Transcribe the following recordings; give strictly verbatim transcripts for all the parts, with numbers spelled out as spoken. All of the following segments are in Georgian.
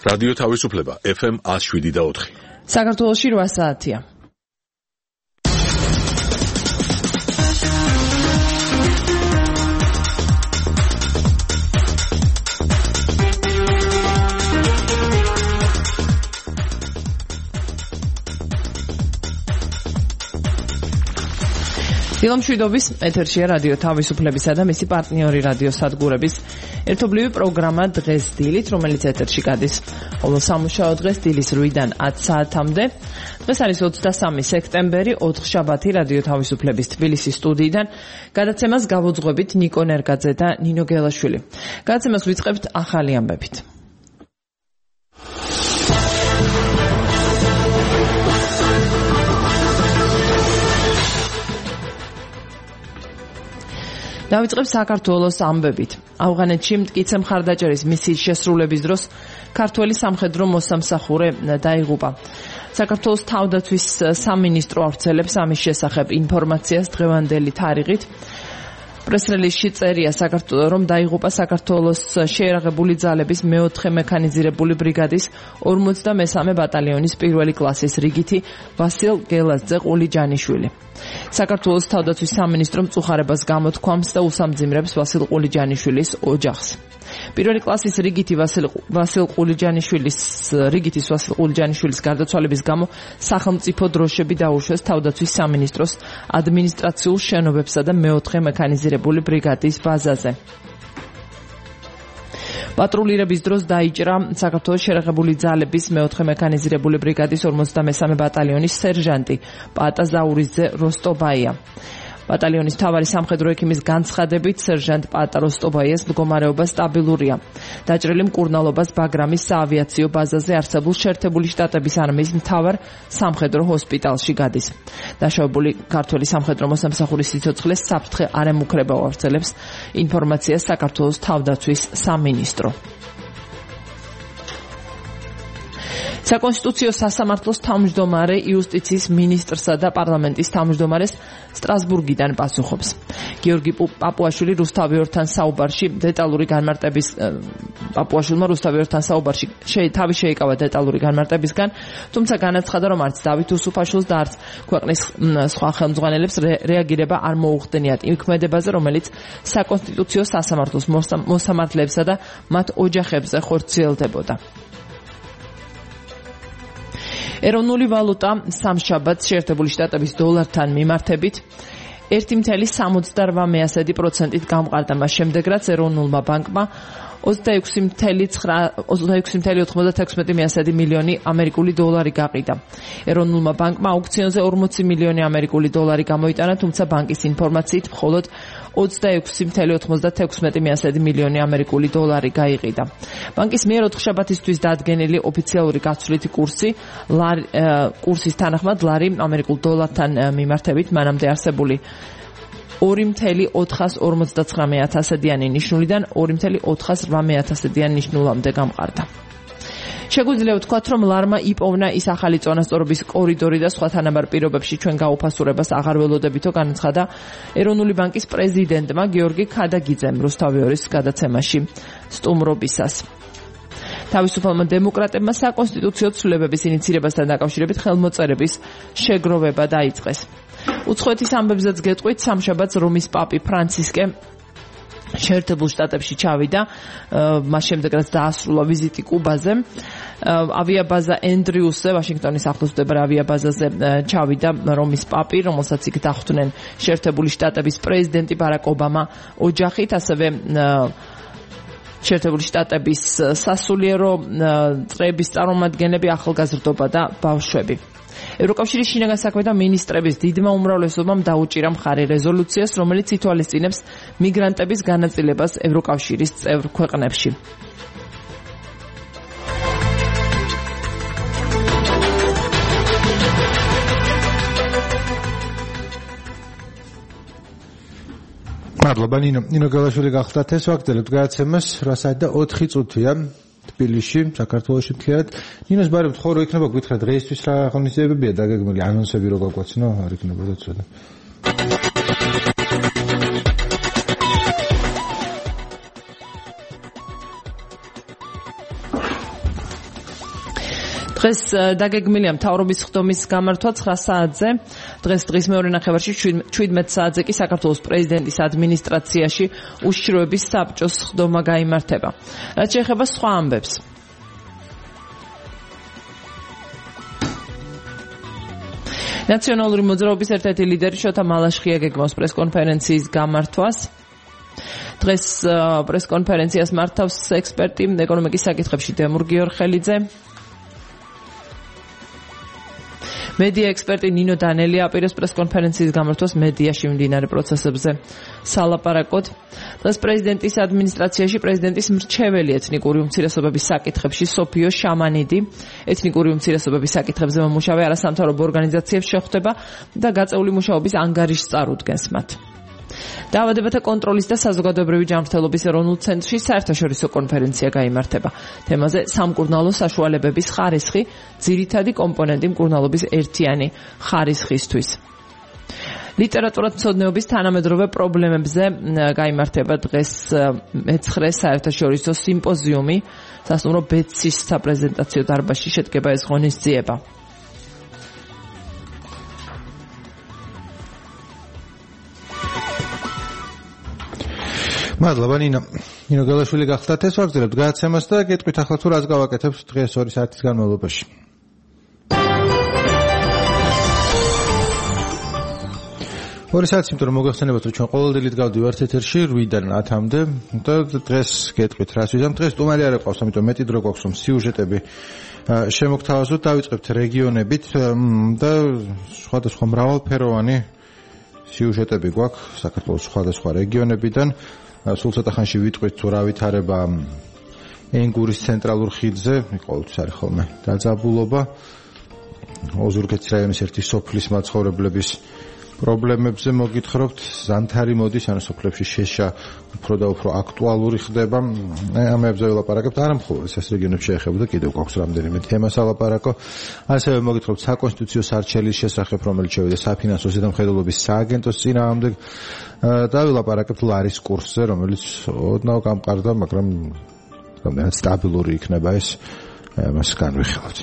რადიო თავისუფლება ეფ ემ one oh seven და four. საქართველოში რვა საათია. დილამშვიდობის ეთერშია რადიო თავისუფლებისა და მისი პარტნიორი რადიო სადგურების ერთობლივი პროგრამა დღეს დილით, რომელიც ეთერში გადის ყოველ სამუშაო დღეს დილის რვიდან ათი საათამდე. დღეს არის ოცდამესამე სექტემბერი, ოთხშაბათი რადიო თავისუფლების თბილისის სტუდიიდან. გადაცემას გავუძღვებით ნიკო ნერგაძე და ნინო გელაშვილი. გადაცემას ვიწყებთ ახალი ამბებით. დავიწყებ საქართველოს ამბებით. ავღანეთში მტკიცე მხარდაჭერის მისიის შესრულების დროს ქართველი სამხედრო მოსამსახურე დაიღუპა. საქართველოს თავდაცვის სამინისტრო ავრცელებს ამის შესახებ ინფორმაციას დღევანდელი თარიღით. პრესრელიზში წერია, საქართველოს რომ დაიღუპა საქართველოს შეიარაღებული ძალების მეოთხე მექანიზირებული ბრიგადის ორმოცდამესამე ბატალიონის პირველი კლასის რიგითი ვასილ გელაძე ყულიჯანიშვილი. საქართველოს თავდაცვის სამინისტრო მწუხარებას გამოთქვამს და უსამძიმრებს ვასილ ყულიჯანიშვილის ოჯახს. პირველი კლასის რიგითი ვასილ ვასილ ყულიჯანიშვილის რიგითის ვასილ ყულიჯანიშვილის გარდაცვალების გამო სახელმწიფო დროშები დაუშვეს თავდაცვის სამინისტროს ადმინისტრაციულ შენობებსა და მეოთხე მექანიზირებული ბრიგადის ბაზაზე. პატრულირების დროს დაიჭრა საქართველოს შეიარაღებული ძალების მეოთხე მექანიზირებული ბრიგადის ორმოცდამესამე ბატალიონის სერჟანტი პატა ზაურიძე როსტობაია. ბატალიონის მთავარი სამხედრო ექიმის განცხადებით, სერჟანტ პატა როსტობაიას მდგომარეობა სტაბილურია. დაჭრილი მკურნალობას ბაგრამის საავიაციო ბაზაზე არსებულ შეერთებული შტატების არმიის მთავარ სამხედრო ჰოსპიტალში გადის. დაშავებული ქართველი სამხედრო მოსამსახურის სიცოცხლეს საფრთხე არ ემუქრება, ავრცელებს ინფორმაციას საქართველოს თავდაცვის სამინისტრო. საკონსტიტუციო სასამართლოს თავმჯდომარე იუსტიციის მინისტრსა და პარლამენტის თავმჯდომარეს სტრასბურგიდან პასუხობს. გიორგი პაპუაშვილი რუსთავიორთან საუბარში დეტალური განმარტების პაპუაშვილმა რუსთავიორთან საუბარში თავი შეიკავა დეტალური განმარტებისგან, თუმცა განაცხადა, რომ არც დავით უსუფაშვილს და არც ქვეყნის სხვა ხელმძღვანელებს რეაგირება არ მოუხდენიათ იმ ქმედებაზე, რომელიც საკონსტიტუციო სასამართლოს მოსამართლეებსა და მათ ოჯახებზე ხორციელდებოდა. ეროვნული ვალუტა სამშაბათს შეერთებული შტატების დოლართან მიმართებით ერთი წუთი სამოცდარვა პროცენტით გამყარდა, მას შემდეგ რაც ეროვნულმა ბანკმა ოცდაექვსი წუთი ოთხმოცდათექვსმეტი მილიონი ამერიკული დოლარი გაყიდა. ეროვნულმა ბანკმა აუქციონზე ორმოცი მილიონი ამერიკული დოლარი გამოიტანა, თუმცა ბანკის ინფორმაციით მხოლოდ ოცდაექვსი წუთი ოცმოცდათექვსმეტი მილიონი ამერიკული დოლარი გაიყიდა. ბანკის მიერ ოთხშაბათისთვის დადგენილი ოფიციალური გაცვლითი კურსი კურსის თანახმად ლარი ამერიკულ დოლართან მიმართებით მანამდე არსებული ორი წუთი ოთხასორმოცდათხრამეტ ათასადიანი ნიშნულიდან ორი წუთი ოთხასრვამეტ ნიშნულამდე გამყარდა. შეგვიძლია ვთქვათ, რომ ლარმა იპოვნა ის ახალი წონასწორობის კორიდორი და სხვა თანაბარ პირობებში ჩვენ გაუფასურებას აღარ ველოდებითო, განაცხადა ეროვნული ბანკის პრეზიდენტმა გიორგი ქადაგიძემ რუსთავიორის გადაცემაში სტუმრობისას. თავისუფალმა დემოკრატებმა საკონსტიტუციო ცვლილებების ინიცირებასთან დაკავშირებით ხელმოწერების შეგროვება დაიწყეს. უცხოეთის ამბებზეც გეტყვით, სამშაბათს რომის პაპი ფრანცისკე შეერთებულ შტატებში ჩავიდა, მას შემდეგ რაც დაასრულა ვიზიტი კუბაზე. ავიაბაზა ენდრიუსზე, ვაშინგტონის ახლოს მდებარე ავიაბაზაზე ჩავიდა რომის პაპი, რომელსაც იქ დახვდნენ შეერთებული შტატების პრეზიდენტი ბარაკ ობამა ოჯახით, ასევე შეერთებული შტატების სასულიერო წრეების წარმომადგენლები, ახალგაზრდობა და ბავშვები. ევროკავშირის შინაგან საქმეთა მინისტრების დიდმა უმრავლესობამ დაუჭირა მხარი რეზოლუციას, რომელიც ითვალისწინებს მიგრანტების განაწილებას ევროკავშირის წევრ ქვეყნებში. მადლობა ნინო. ნინო გელაშვილი გახლდათ ეს ვაგრძელებთ გადაცემას რვა საათი და ოთხი წუთია. თბილისში, საქართველოში მთლიანად. ნინოს ბარემ ხო რო იქნება გითხრა დღეისთვის რა ღონისძიებებია დაგეგმილი, ანონსები რო გაგვაცნო, არ იქნებოდა ცოტა. დღეს დაგეგმილია მთავრობის ხდომის გამართვა ცხრა საათზე. დღეს დღის მეორე ნახევარში შვიდმეტ საათზე კი საქართველოს პრეზიდენტის ადმინისტრაციაში უშიშროების საბჭოს ხდომა გაიმართება. რაც შეეხება სხვა ამბებს. ნაციონალური მოძრაობის ერთ-ერთი ლიდერი შოთა მალაშხია გეგმავს პრესკონფერენციის გამართვას. დღეს პრესკონფერენციას მართავს ექსპერტი ეკონომიკის საკითხებში დემურ გიორხელიძე. მედია ექსპერტი ნინო დანელი აპირებს პრესკონფერენციის გამართვას მედიაში მიმდინარე პროცესებზე სალაპარაკოდ. დღეს პრეზიდენტის ადმინისტრაციაში პრეზიდენტის მრჩეველი ეთნიკური უმცირესობების საკითხებში სოფიო შამანიდი ეთნიკური უმცირესობების საკითხებზე მომუშავე არასამთავრობო ორგანიზაციებს შეხვდება და გაწეული მუშაობის ანგარიშს წარუდგენს მათ. დაავადებათა კონტროლის და საზოგადოებრივი ჯანმრთელობის ეროვნულ ცენტრში საერთაშორისო კონფერენცია გაიმართება. თემაზე სამკურნალო საშუალებების ხარისხი, ძირითადი კომპონენტი მკურნალობის ერთიანი ხარისხისთვის. ლიტერატურათმცოდნეობის თანამედროვე პრობლემებზე გაიმართება დღეს მეცხრე საერთაშორისო სიმპოზიუმი. სასტუმრო ბეცის საპრეზენტაციო დარბაზში შედგება ეს ღონისძიება. მადლობა ნინო. ნინო გელაშვილი გახდათ ეს ვაგზელებთ გადაცემას და გეტყვით ახლა თუ რას გავაკეთებთ დღეს ორი საათის განმავლობაში. ორი საათი იმიტომ რომ მოგეხსენებათ რომ ჩვენ ყოველდღიურად გავდივართ ეთერში რვიდან ათამდე და დღეს გეტყვით რას ვიზამ. დღეს სტუმარი არ ეყავს, ამიტომ მეტი დრო გვაქვს რომ სიუჟეტები შემოგთავაზოთ. დავიწყებთ რეგიონებით და სხვადასხვა მრავალფეროვანი სიუჟეტები გვაქვს საქართველოს სხვადასხვა რეგიონებიდან. სულ ცოტა ხანში ვიტყვით თუ რა ვითარება ენგურის ცენტრალურ ხიდზე, ყოველთვის არის ხოლმე დაძაბულობა. ოზურგეთის რაიონის ერთი სოფლის მაცხოვრებლების პრობლემებზე მოგითხრობთ. ზანთარი მოდის, ანუ სოფლებში შეშა უფრო და უფრო აქტუალური ხდება. ამებზე ვილაპარაკებთ, არა მხოლოდ ეს რეგიონებს შეეხება და კიდევ გვაქვს რამდენიმე თემა სალაპარაკო. ასევე მოგითხრობთ საკონსტიტუციო სარჩელის შესახებ, რომელიც შევიდა საფინანსო ზედამხედველობის სააგენტოს წინააღმდეგ. და ვილაპარაკებთ ლარის კურსზე, რომელიც ოდნავ გამყარდა, მაგრამ რამდენად სტაბილური იქნება ეს, მას განვიხილავთ.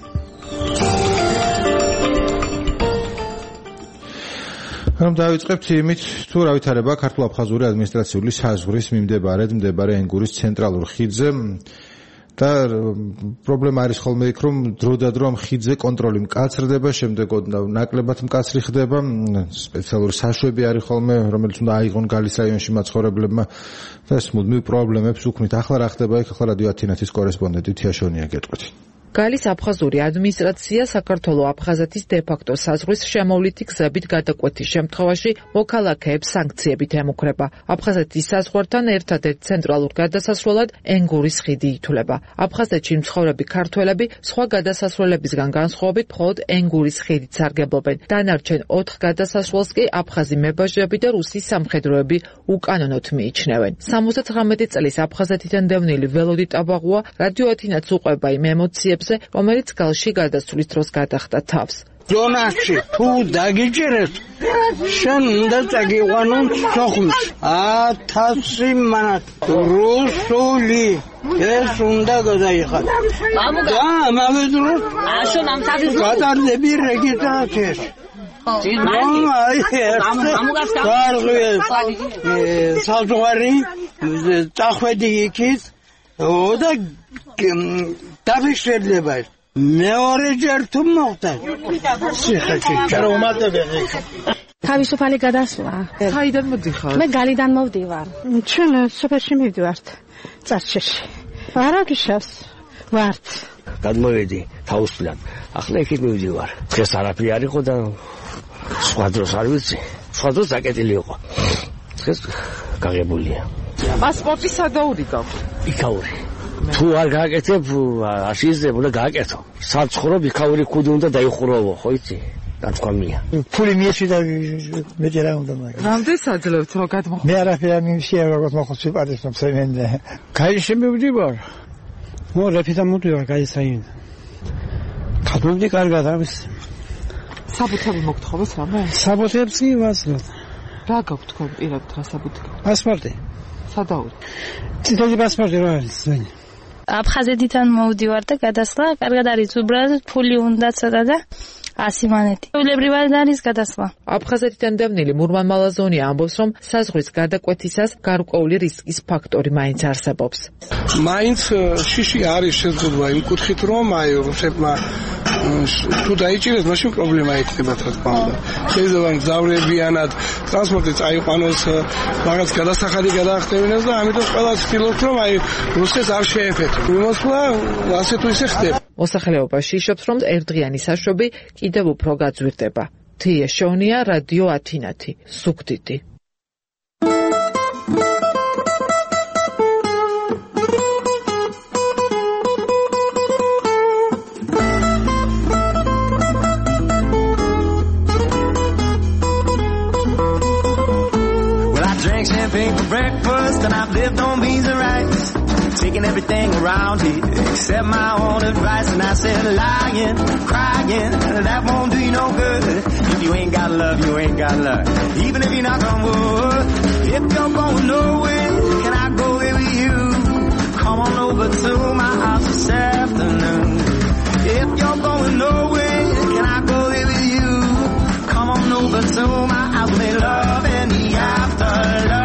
რომ დავიწყებთ იმით, თუ რა ვითარება ქართულ-აფხაზური ადმინისტრაციული საზღვრის მიმდებარედ მდებარე ენგურის ცენტრალურ ხიდზე და პრობლემა არის ხოლმე იქ, რომ დროდადრო ამ ხიდზე კონტროლი მკაცრდება, შემდეგ ნაკლებად მკაცრი ხდება, სპეციალური საშვები არის ხოლმე, რომელიც უნდა აიღონ გალის რაიონში მაცხოვრებლებმა და ეს მუდმივ პრობლემებს უქმნით. ახლა რა ხდება იქ? ახლა რადიო ათინათის კორესპონდენტი თიაშონია გეტყვით. გალის აფხაზური ადმინისტრაცია საქართველო-აფხაზეთის დე-ფაქტო საზღვრის შემოვლითი გზებით გადაკვეთის შემთხვევაში მოქალაქეებს სანქციებით ემუქრება. აფხაზეთის საზღვართან ერთადერთ ცენტრალურ გადასასვლელად ენგურის ხიდი ითვლება. აფხაზეთში მცხოვრები ქართველები სხვა გადასასვლელებისგან განსხვავებით მხოლოდ ენგურის ხიდით სარგებლობენ. დანარჩენ ოთხ გადასასვლელს კი აფხაზი მებაჟები და რუსი სამხედროები უკანონოდ მიიჩნევენ. სამოცდათვრამეტი წლის აფხაზეთიდან დევნილი ველოდი ტაბაღუა რადიო ათინათს უყვება იმ ემოციებს, რომელიც გალში გადასვლის დროს გადახდა თავს. ზონაში თუ დაგიჭერეს, შენ უნდა წაგიყვანონ სოხუმს. ათასი მანათ რუსული ეს უნდა გადაიხადო. და ამავე დროს გადარდები რეგისტრაციას. საზღვარი წახვედი იქით და დაფიქსირდება. მეორე ჯერ თუ მოხდა ციხეში რა უმატებია. თავისუფალი გადასვლა. საიდან მოდიხარ? მე გალიდან მოვდივარ. ჩვენ სოფელში მივდივართ წარჩეში. არაგიშას ვართ. გადმოვედი თავისუფლად. ახლა იქით მივდივარ. დღეს არაფერი არ იყო და სხვა დროს არ ვიცი. სხვა დროს აკეტილი იყო. დღეს გაღებულია. პასპორტი სადაური გაქვს? იქაური. თუ არ გააკეთებ, არ შეიძლება და გააკეთო. საცხოვრებ იქაური კუდი უნდა დაიხურავო, ხო იცი? დათქვამია. ფული მიეცი და მეტი რა უნდა მაგ. რამდენ საძლევთ რომ გადმოხ? მე არაფერი არ მივშია როგორც მოხოცი პატისნობს მენდე. გაიში მივდივარ. მო რეფიტა მოვდივარ გაისაინ. გადმოვდი კარგად არის. საბუთები მოგთხოვეს რამე? საბუთებს კი ვასწრებ. რა გაქვთ თქვენ პირად რა საბუთი? პასპორტი. სადაური? ციტადი პასპორტი რა არის? აფხაზეთიდან მოვდივარ და გადასვლა კარგად არის, უბრალოდ ფული უნდა ცოტა და ასი მონეტი. ულებრივად არის გადასვლა. აფხაზეთიდან დავნილი მურმან მალაზონია ამბობს, რომ საზღვრის გადაკვეთისას გარკვეული რისკის ფაქტორი მაინც არსებობს. მაინც შიში არის შეზღუდვა იმ კუთხით, რომ აი რუსებმა თუ დაიჭირეს, მაშინ პრობლემა იქნება რა თქმა უნდა. შეიძლება მგზავრებიანად ტრანსპორტი წაიყვანოს, რაღაც გადასახადი გადაახტევინოს და ამიტომ ყველა ცდილობს, რომ აი რუსეთს არ შეეფეთო. მოსვლა ასე თუ ისე ხდება. მოსახლეობაში იშობს, რომ ერთდღიანი საშვები კიდევ უფრო გაძვირდება. თია შონია, რადიო ათინათი, სუქდიდი. Champagne for breakfast and I've lived on beans and rice, taking everything around here except my own advice. And I said lying, crying, that won't do you no good. If you ain't got love, you ain't got love, even if you knock on wood. If you're going nowhere, can I go there with you? Come on over to my house this afternoon. If you're going nowhere, can I go there with you? Come on over to my house, make love in the afterlife.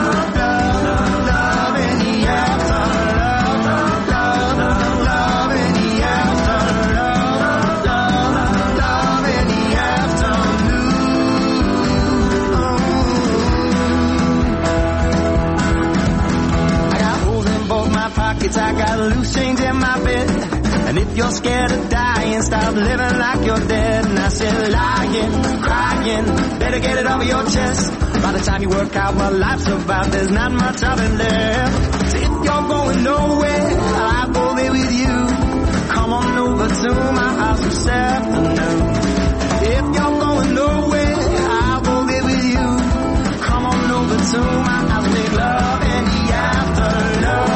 I got loose change in my bed, and if you're scared of dying, stop living like you're dead. And I said lying, crying, better get it off your chest. By the time you work out what life's about, there's not much of it left. So if you're going nowhere, I'll go there with you. Come on over to my house this afternoon. If you're going nowhere, I'll go there with you. Come on over to my house, make love in the afternoon.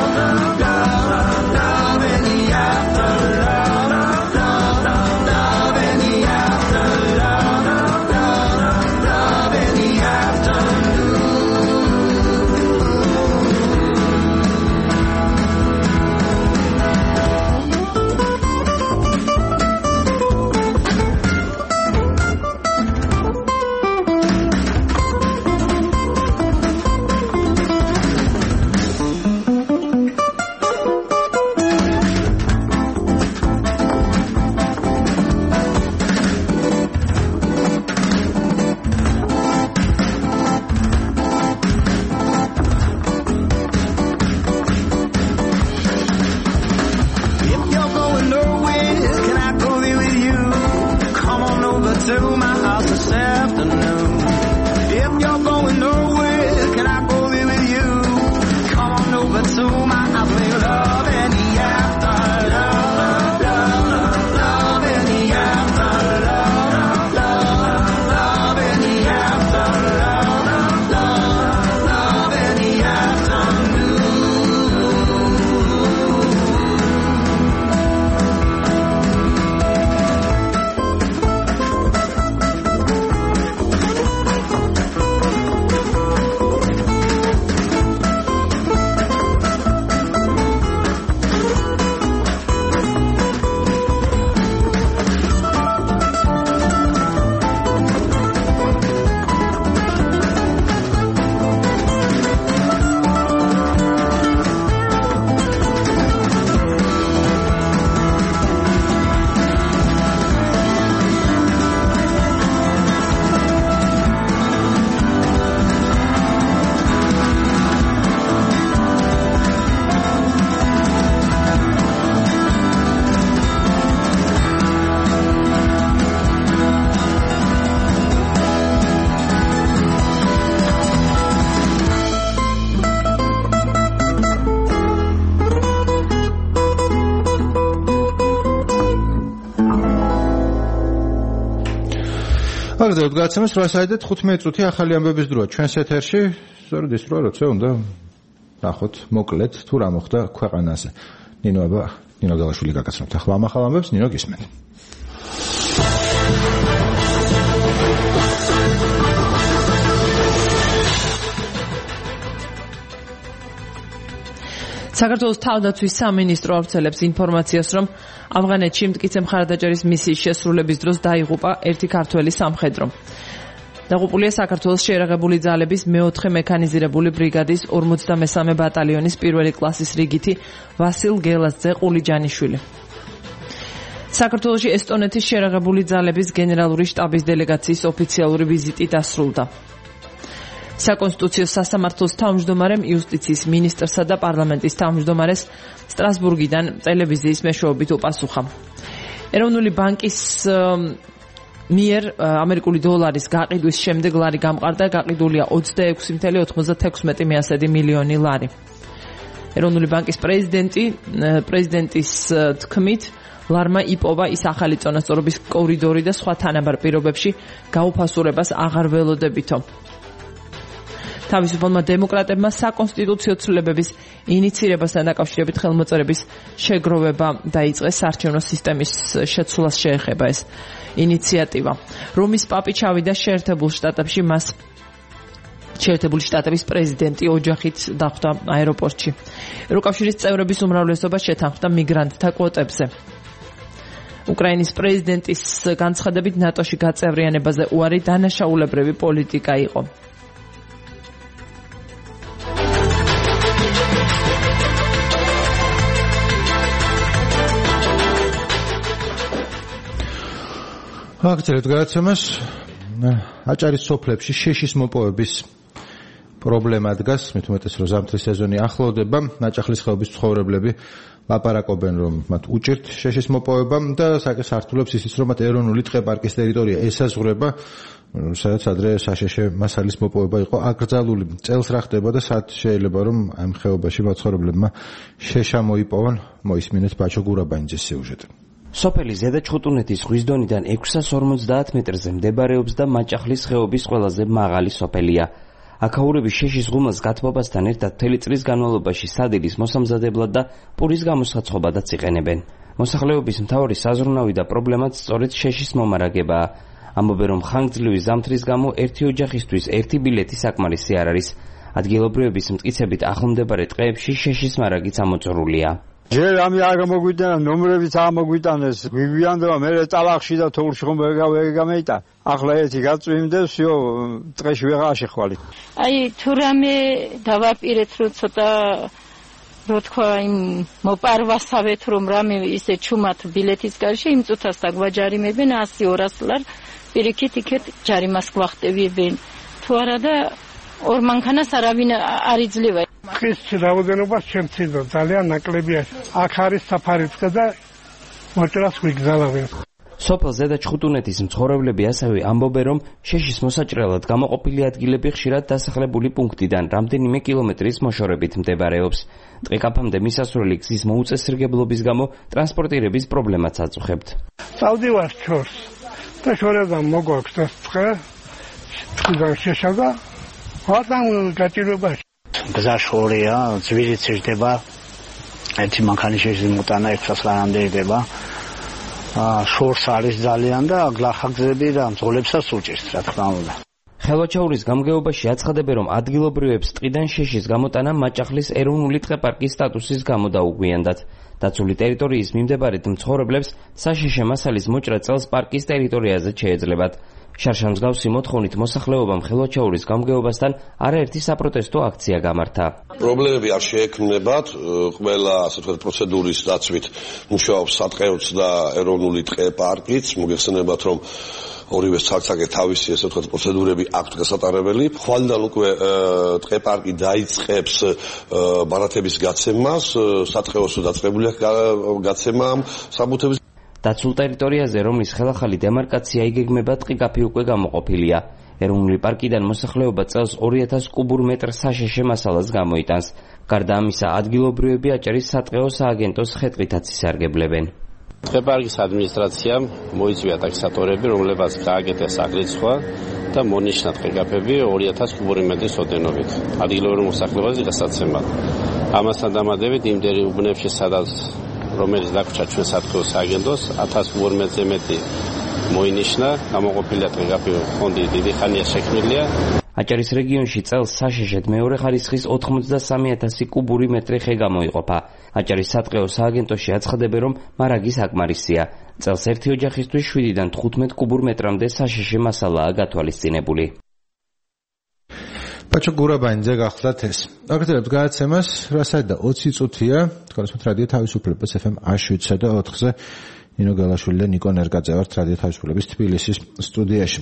აგრძელებთ გაცემას რასაიდე თხუთმეტი წუთი ახალი ამბების დროა ჩვენს ეთერში. სწორედ ის დროა, როცა უნდა ნახოთ მოკლედ თუ რა მოხდა ქვეყანაზე. ნინო აბა, ნინო გალაშვილი გაგაცნობთ ახლა ამ ახალ ამბებს, ნინო გისმენთ. საქართველოს თავდაცვის სამინისტრო ავრცელებს ინფორმაციას, რომ ავღანეთში მტკიცე მხარდაჭერის მისიის შესრულების დროს დაიღუპა ერთი ქართველი სამხედრო. დაღუპულია საქართველოს შეიარაღებული ძალების მეოთხე მექანიზირებული ბრიგადის ორმოცდამესამე ბატალიონის პირველი კლასის რიგითი ვასილ გელაძე ყულიჯანიშვილი. საქართველოში ესტონეთის შეიარაღებული ძალების გენერალური შტაბის დელეგაციის ოფიციალური ვიზიტი დასრულდა. საკონსტიტუციო სასამართლოს თავმჯდომარემ იუსტიციის მინისტრსა და პარლამენტის თავმჯდომარეს სტრასბურგიდან ტელევიზიის მეშვეობით უპასუხა. ეროვნული ბანკის მიერ ამერიკული დოლარის გაყიდვის შემდეგ ლარი გამყარდა, გაყიდულია ოცდაექვსი virgulă ოცდაათექვსმეტი მილიონი ლარი. ეროვნული ბანკის პრეზიდენტი პრეზიდენტის თქმით, ლარმა იპოვა ის ახალი წონასწორობის კორიდორი და სხვა თანაბარ პირობებში გაუფასურებას აღარ ველოდებითო. თავისუფალმა დემოკრატებმა საკონსტიტუციო ცვლილებების ინიცირებასთან დაკავშირებით ხელმოწერების შეგროვება დაიწყეს. საარჩევნო სისტემის შეცვლას შეეხება ეს ინიციატივა. რომის პაპი ჩავიდა შეერთებულ შტატებში, მას შეერთებული შტატების პრეზიდენტი ოჯახით დახვდა აეროპორტში. ევროკავშირის წევრების უმრავლესობა შეთანხმდა მიგრანტთა კვოტებზე. უკრაინის პრეზიდენტის განცხადებით ნატოში გაწევრიანებაზე უარი დანაშაულებრივი პოლიტიკა იყო. აქცელეთ გადაცემას აჭარის სოფლებში შეშის მოპოვების პრობლემა დგას, მით უმეტეს რომ ზამთრის სეზონი ახლოვდება. ნაჭახლის ხეობის ცხოვრებლები ლაპარაკობენ, რომ მათ უჭირთ შეშის მოპოვება და საკეს ართულებს ისიც, რომ მათ ეროვნული ტყე-პარკის ტერიტორია ესაზღვრება, სადაც ადრე საშეშე მასალის მოპოვება იყო აკრძალული. წელს რა ხდება და სად შეიძლება რომ ამ ხეობაში მაცხოვრებლებმა შეშა მოიპოვონ? მოისმინეთ ბაჩო გურაბანიძის სიუჟეტი. სოფელი ზედა ჩხუტუნეთის ზღვის დონიდან ექვსას ორმოცდაათ მეტრზე მდებარეობს და მაჭახლის ხეობის ყველაზე მაღალი სოფელია. აქაურები შეშის ღუმელს გათბობასთან ერთად მთელი წლის განმავლობაში სადილის მოსამზადებლად და პურის გამოსაცხობადაც იყენებენ. მოსახლეობის მთავარი საზრუნავი და პრობლემაც სწორედ შეშის მომარაგებაა. ამბობენ, რომ ხანგრძლივი ზამთრის გამო ერთი ოჯახისთვის ერთი ბილეთი საკმარისი არ არის. ადგილობრივების მტკიცებით ახლომდებარე ტყეებში შეშის მარაგიც ამოწურულია. ჯერ ამი არ მოგვიტანა, ნომრებიც არ მოგვიტანეს. გვიგვიანდება მე წალახში და თოვლში ხომ ვერ გამეიტან. ახლა ერთი გაწვიმდეს, всё, ტყეში ვეღარ შეხვალით. აი თუ რამე დავაპირეთ, რომ ცოტა რო თქვა იმ მოპარვასავეთ, რომ რამე ისე ჩუმად ბილეთის გარშე იმ წუთას დაგვაჯარიმებენ ასი ორას ლარ, პირიქით იქეთ ჯარიმას გვახტევიებენ. თუ არა და ორ მანქანას არავინ არ იძლევა. ხის რაოდენობა შემცირდა, ძალიან ნაკლებია. აქ არის საფარიწყე და მოჭრას ვიგზავენ. სოფელ ზედა ჩხუტუნეთის მცხოვრებლები ასევე ამბობენ, რომ შეშის მოსაჭრელად გამოყოფილი ადგილები ხშირად დასახლებული პუნქტიდან რამდენიმე კილომეტრის მოშორებით მდებარეობს. ტყეკაფამდე მისასვლელი გზის მოუწესრიგებლობის გამო ტრანსპორტირების პრობლემაც აწუხებთ. წავდივარ ჩორს და შორიდან მოგვაქვს ეს ტყე, ტყიდან შეშადა, ხატამ გაჭირებაში. გზა შორია, ძვირი ცირდება, ერთი მანქანის შეშის მოტანა ექვსას ლარამდე იდება. შორს არის ძალიან და გლახაგზები და მძღოლებსაც უჭირს, რა თქმა უნდა. ხელვაჩაურის გამგეობაში აცხადებენ, რომ ადგილობრივებს ტყიდან შეშის გამოტანა მაჭახლის ეროვნული ტყე-პარკის სტატუსის გამო დაუგვიანდათ. დაცული ტერიტორიის მიმდებარედ მცხოვრებლებს საშეშე მასალის მოჭრა წელს პარკის ტერიტორიაზე შეეძლებათ. შარშამსგავსი მოთხოვნით მოსახლეობამ ხელვაჩაურის გამგეობასთან არაერთი საპროტესტო აქცია გამართა. პრობლემები არ შეექმნებათ, ყველა ასე ვთქვათ პროცედურის დაცვით მუშაობს სატყეოც და ეროვნული ტყე-პარკიც. მოგეხსენებათ, რომ ორივე ცალ-ცალკე თავისი ასე ვთქვათ პროცედურები აქვთ გასატარებელი. ხვალიდან უკვე ტყე-პარკი დაიწყებს ბარათების გაცემას, სატყეოს დაწყებული გაცემა საბუთების. დაცულ ტერიტორიაზე, რომლის ხელახალი დემარკაცია იგეგმება, ტყიკაფი უკვე გამოყოფილია. ეროვნული პარკიდან მოსახლეობა წელს ორი ათას კუბურ მეტრ საშეშე მასალას გამოიტანს. გარდა ამისა, ადგილობრივები აჭარის სატყეო სააგენტოს ხეტყითაც ისარგებლებენ. ტყე-პარკის ადმინისტრაციამ მოიწვია ტაქსატორები, რომლებაც გააკეთეს აგრეთვე და მონიშნა ტყიკაფები ორი ათას კუბური მეტრის ოდენობით. ადგილობრივ მოსახლეობაზე გასაცემად. ამასთან დამატებით იმდენი უბნებში, სადაც რომელიც დაგვრჩა ჩვენ სატყეო სააგენტოს ათას კუბურ მეტრზე მეტი მოინიშნა, გამოყოფილია ტყიკაფი ფონდი დიდი ხანია შექმნილია. აჭარის რეგიონში წელს საშეშედ მეორე ხარისხის ოთხმოცდასამი ათასი კუბური მეტრი ხე გამოიყოფა. აჭარის სატყეო სააგენტოში აცხადებენ, რომ მარაგი საკმარისია. წელს ერთი ოჯახისთვის შვიდიდან თხუთმეტ კუბურ მეტრამდე საშეშე მასალაა გათვალისწინებული. ბაჩო გურაბანიძე გახლდათ ეს. აკეთებთ გადაცემას, რასაც და ოცი წუთია, თქვენს რადიო თავისუფლებას ეფ ემ შვიდსა და ოთხზე ნინო გალაშვილი და ნიკო ნერგაძე ვართ რადიო თავისუფლების თბილისის სტუდიაში.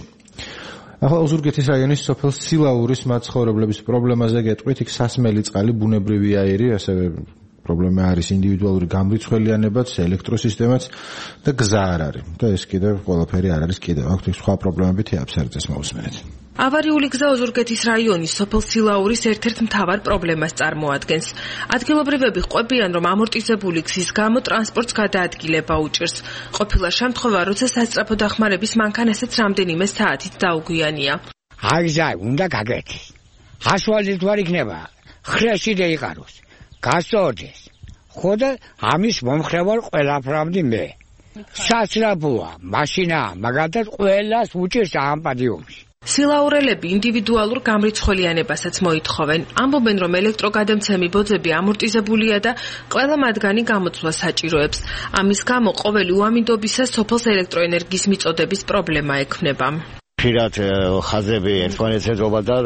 ახლა ოზურგეთის რაიონის სოფელ სილაურის მაცხოვრებლების პრობლემაზე გეტყვით, იქ სასმელი წყალი, ბუნებრივი აირი, ასევე პრობლემა არის ინდივიდუალური გამრიცხველიანებაც, ელექტროსისტემაც და გზა არ არის. და ეს კიდევ ყველაფერი არ არის კიდევ. აქვთ სხვა პრობლემები თეაფსარიძეს მოусმენთ. ავარიული გზა ოზურგეთის რაიონის სოფელ სილაურის ერთ-ერთ მთავარ პრობლემას წარმოადგენს. ადგილობრივები ყვებიან, რომ ამორტიზებული გზის გამო ტრანსპორტს გადაადგილება უჭირს. ყოფილა შემთხვევა, როცა სასწრაფო დახმარების მანქანასაც რამდენიმე საათით დაუგვიანია. აი გზა უნდა გაგეთეს. ასფალტით ვარ იქნება, ხრეში დაიყაროს. გასწორდეს. ხოდა ამის მომხრევარ ყველაფრამდე მე. სასწრაფოა, მაშინა, მაგალითად ყველას უჭირს ამ პადიუმში. სილაურელები ინდივიდუალურ გამრიცხველიანებასაც მოითხოვენ. ამბობენ, რომ ელექტროგადამცემი ბოძები ამორტიზებულია და ყველა მათგანი გამოცვლა საჭიროებს. ამის გამო ყოველი უამინდობისას სოფელს ელექტროენერგიის მიწოდების პრობლემა ექმნება. ხშირად ხაზები ერთმანეთსეწობა და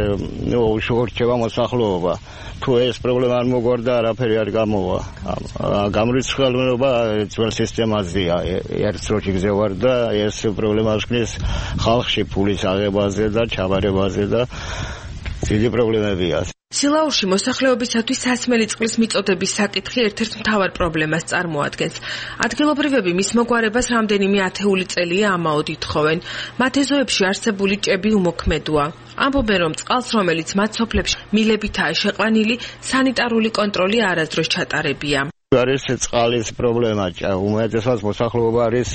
ნუ უშუქრჩება მოსახლეობა. თუ ეს პრობლემა არ მოგვარდა, არაფერი არ გამოვა. გამრიცხველობა ძველ სისტემაზეა. ერთ დროში გზევარ და ეს პრობლემას ხნის ხალხში ფულის აღებაზე და ჩაბარებაზე და დიდი პრობლემებია. სილაურში მოსახლეობისათვის სასმელი წყლის მიწოდების საკითხი ერთ-ერთ მთავარ პრობლემას წარმოადგენს. ადგილობრივები მის მოგვარებას რამდენიმე ათეული წელია ამაოდ ითხოვენ. მათ ეზოებში არსებული ჭები უმოქმედოა. ამბობენ, რომ წყალს, რომელიც მათ სოფლებში მილებითაა შეყვანილი, სანიტარული კონტროლი არასდროს ჩატარებია. არის წყალის პრობლემა, უმეტესად მოსახლეობა არის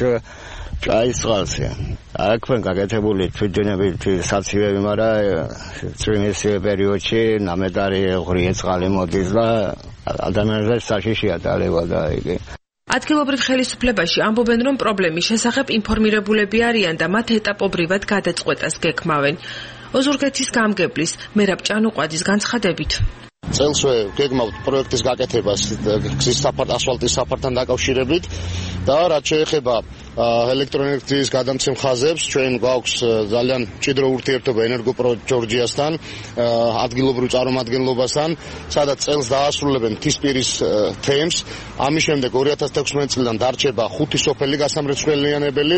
ჭაის წყალზე. აქვენ გაკეთებული თვითდენებითი საცივები, მაგრამ წვიმის პერიოდში ნამეტარი ღრიე წყალი მოდის და ადამიანებს საშიშია დალევა და იგი. ადგილობრივ ხელისუფლებაში ამბობენ, რომ პრობლემის შესახებ ინფორმირებულები არიან და მათ ეტაპობრივად გადაწყვეტას გეკმავენ. ოზურგეთის გამგებლის მერაბ ჭანუყვაძის განცხადებით. წელსვე გეგმავთ პროექტის გაკეთებას გზის საფართ ასფალტის საფართან დაკავშირებით და რაც შეეხება ელექტროენერგიის გადამცემ ხაზებს, ჩვენ გვაქვს ძალიან მჭიდრო ურთიერთობა ენერგოპრო ჯორჯიასთან, ადგილობრივ წარმომადგენლობასთან, სადაც წელს დაასრულებენ მთისპირის თემს. ამის შემდეგ ორი ათას თექვსმეტი წლიდან დარჩება ხუთი სოფელი გასამრეცხველიანებელი.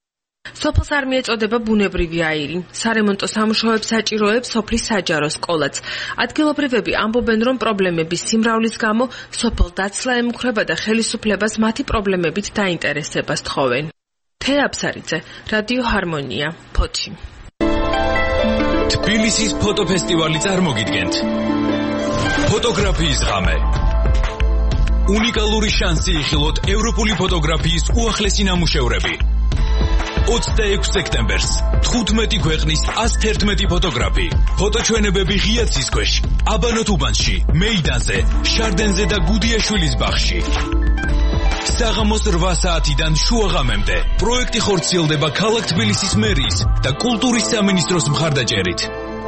სოფელს არ მიეწოდება ბუნებრივი აირი. სარემონტო სამუშაოებს საჭიროებს სოფლის საჯარო სკოლაც. ადგილობრივები ამბობენ, რომ პრობლემების სიმრავლის გამო სოფელ დაცლა ემუქრება და ხელისუფლებას მათი პრობლემებით დაინტერესებას თხოვენ. თეაფსარიძე, რადიო ჰარმონია, ფოთი. თბილისის ფოტოფესტივალი წარმოგიდგენთ. ფოტოგრაფიის ღამე. უნიკალური შანსი იხილოთ ევროპული ფოტოგრაფიის უახლესი ნამუშევრები. ოცდაექვსი სექტემბერს თხუთმეტი ქვეყნის ათს ერთმეტი ფოტოგრაფი. ფოტოჩვენებები ღია ცის ქვეშ, აბანო თუბანში, მეიდანზე, შარდენზე და გუდიაშვილის ბაღში. საღამოს რვა საათიდან შუაღამემდე. პროექტი ხორციელდება ქალაქ თბილისის მერიის და კულტურის სამინისტროს მხარდაჭერით.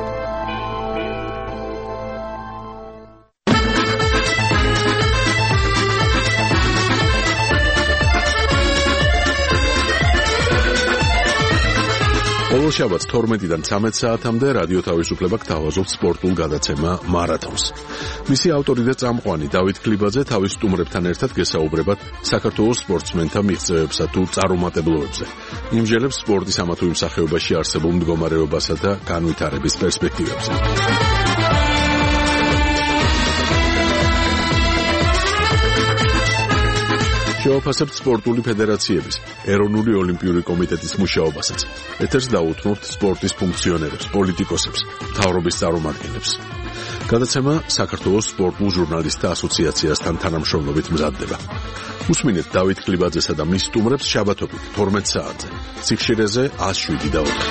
ბოლო შაბათს თორმეტიდან ცამეტ საათამდე რადიო თავისუფლება გთავაზობს სპორტულ გადაცემა მარათონს. მისი ავტორი და წამყვანი დავით ქლიბაძე თავის სტუმრებთან ერთად გესაუბრებათ საქართველოს სპორტსმენთა მიღწევებსა თუ წარუმატებლობებზე. იმჟელებს სპორტის ამა თუ იმ სახეობაში არსებულ მდგომარეობასა და განვითარების პერსპექტივებზე. შევაფასებთ სპორტული ფედერაციების, ეროვნული ოლიმპიური კომიტეტის მუშაობასაც. ეთერს დაუთმობთ სპორტის ფუნქციონერებს, პოლიტიკოსებს, მთავრობის წარმომადგენლებს. გადაცემა საქართველოს სპორტულ ჟურნალისტთა ასოციაციასთან თანამშრომლობით მზადდება. უსმინეთ დავით ქლიბაძესა და მის სტუმრებს შაბათობით თორმეტ საათზე. სიხშირეზე ათს შვიდი და ოთხი.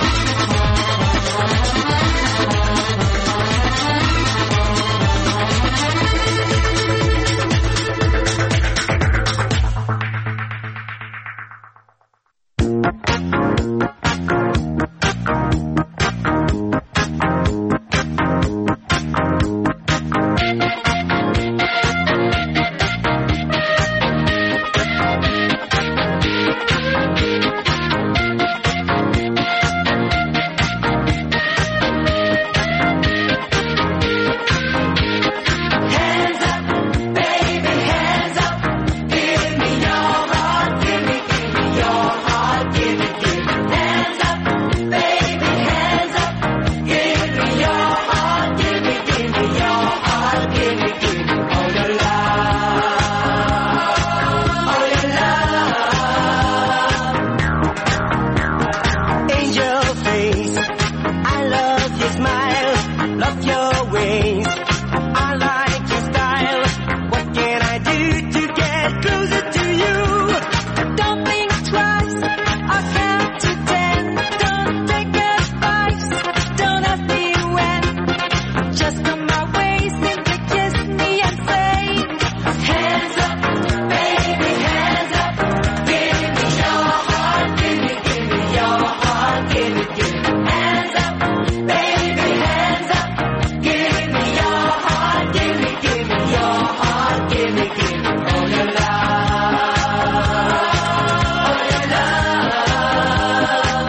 love your ways. I like your style. What can I do to get closer to you? Don't think twice. I'll count to ten. Don't take advice. Don't ask me when. Just come my way. Simply kiss me and say, hands up, baby, hands up. Give me your heart. Give me, give me your heart. Give me, give me. Hands up, baby, hands up. Give me your heart. Give me, give me your heart. Give me, give me all your love. All your love.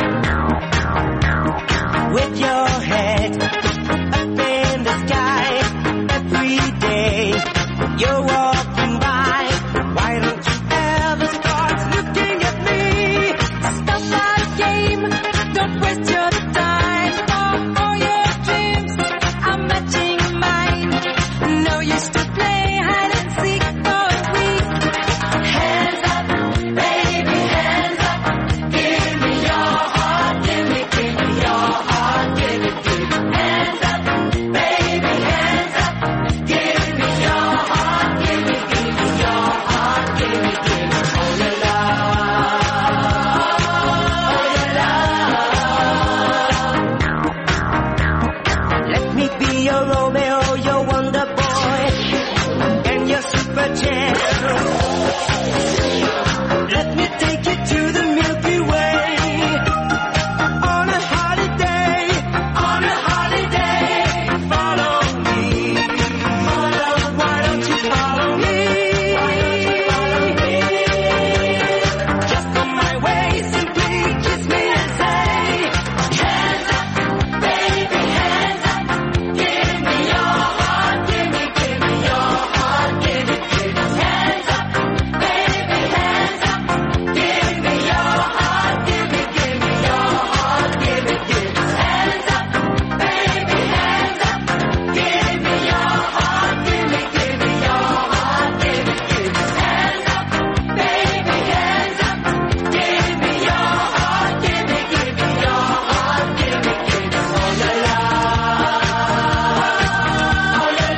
With your head up in the sky every day you're walking by. Why don't you ever start looking at me? Stop that game. Don't waste your time. For all your dreams are matching mine. No use to play hide and seek for a week. Hands up, baby, hands up. Give me your heart. Give me, give me your heart. Give me, give me. Hands up, baby, hands up. Give me your heart. Give me, give me your heart. Give me, give me all your love. All your love. Let me be your Romeo, your wonder boy, and your super champ. Let me take you to the Milky Way. On a holiday, on a holiday. Follow me. Follow, why don't you follow me? Just on my way, simply kiss me and say, hands up, baby, hands up. Give me your heart, give me, give me your heart, give me, give me. Hands up, baby, hands up. Give me your heart, give me, give me your heart, give me, give me. Hands up, baby, hands up. Give me your heart, give me, give me your heart, give me, give me. Hands up, baby, hands up. Give me your heart, give me, give me your heart, give me, give me. All your love, all your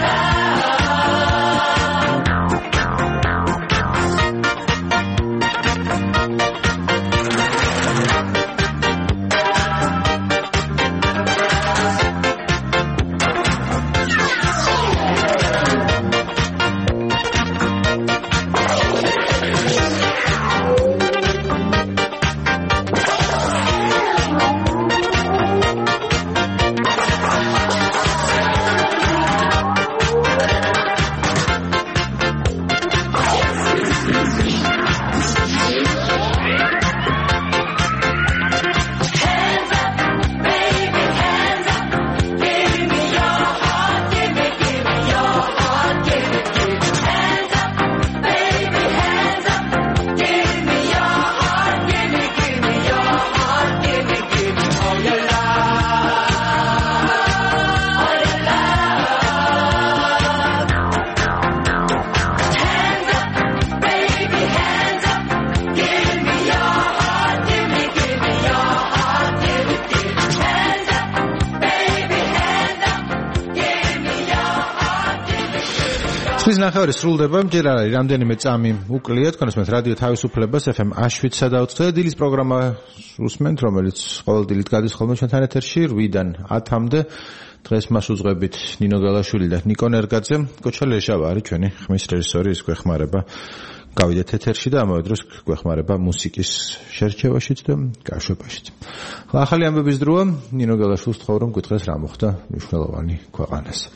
ხმის ნახევარი სრულდება, ჯერ არის რამდენიმე წამი უკლია თქვენს რადიო თავისუფლებას ეფ ემ შვიდსა და ოცდაათი დილის პროგრამა უსმენთ, რომელიც ყოველ დილით გადის ხოლმე ჩვენთან ეთერში რვიდან ათამდე. დღეს მას უძღვებით ნინო გალაშვილი და ნიკო ნერგაძე. კოჩა ლეშავა არის ჩვენი ხმის რეჟისორი, ის გვეხმარება გავიდეთ ეთერში და ამავე დროს გვეხმარება მუსიკის შერჩევაშიც და გაშვებაშიც. ახალი ამბების დროა, ნინო გალაშვილს ვთხოვ რომ გვითხეს რა მოხდა მნიშვნელოვანი ქვეყანაზე.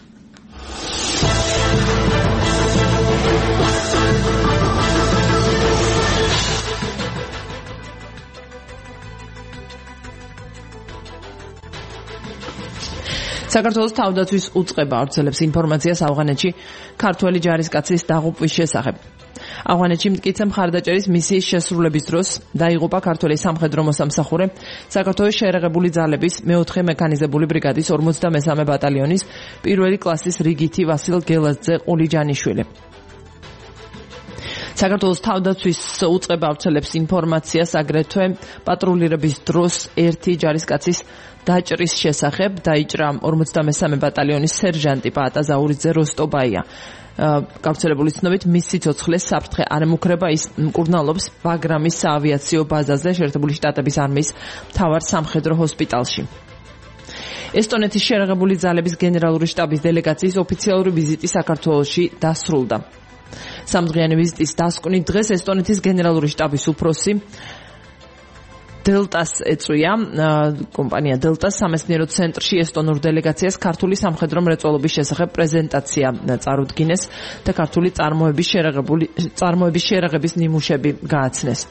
საქართველოს თავდაცვის უწყება ავრცელებს ინფორმაციას ავღანეთში ქართველი ჯარისკაცის დაღუპვის შესახებ. ავღანეთში მტკიცე მხარდაჭერის მისიის შესრულების დროს დაიღუპა ქართველი სამხედრო მოსამსახურე საქართველოს შეერაღებული ძალების მეოთხე მექანიზებული ბრიგადის ორმოცდამესამე ბატალიონის პირველი კლასის რიგითი ვასილ გელაძე ყულიჯანიშვილი. საქართველოს თავდაცვის უწყება ავრცელებს ინფორმაციას აგრეთვე პატრულირების დროს ერთი ჯარისკაცის დაჭრის შესახებ. დაიჭრა ორმოცდამესამე ბატალიონის სერჟანტი პაატა ზაურიძე როსტობაია. გავრცელებული ცნობით მის სიცოცხლეს საფრთხე არ ემუქრება, ის მკურნალობს ბაგრამის საავიაციო ბაზაზე შეერთებული შტატების არმიის მთავარ სამხედრო ჰოსპიტალში. ესტონეთის შეერაღებული ძალების გენერალური შტაბის დელეგაციის ოფიციალური ვიზიტი საქართველოში დასრულდა. სამდღიანი ვიზიტის დასკვნით დღეს ესტონეთის გენერალური შტაბის უფროსი დელტას ეწვია კომპანია დელტას სამეცნიერო ცენტრში ესტონურ დელეგაციას ქართული სამხედრო მრეწველობის შესახებ პრეზენტაცია წარუდგინეს და ქართული წარმოების შეერაღებული წარმოების შეერაღების ნიმუშები გააცნეს.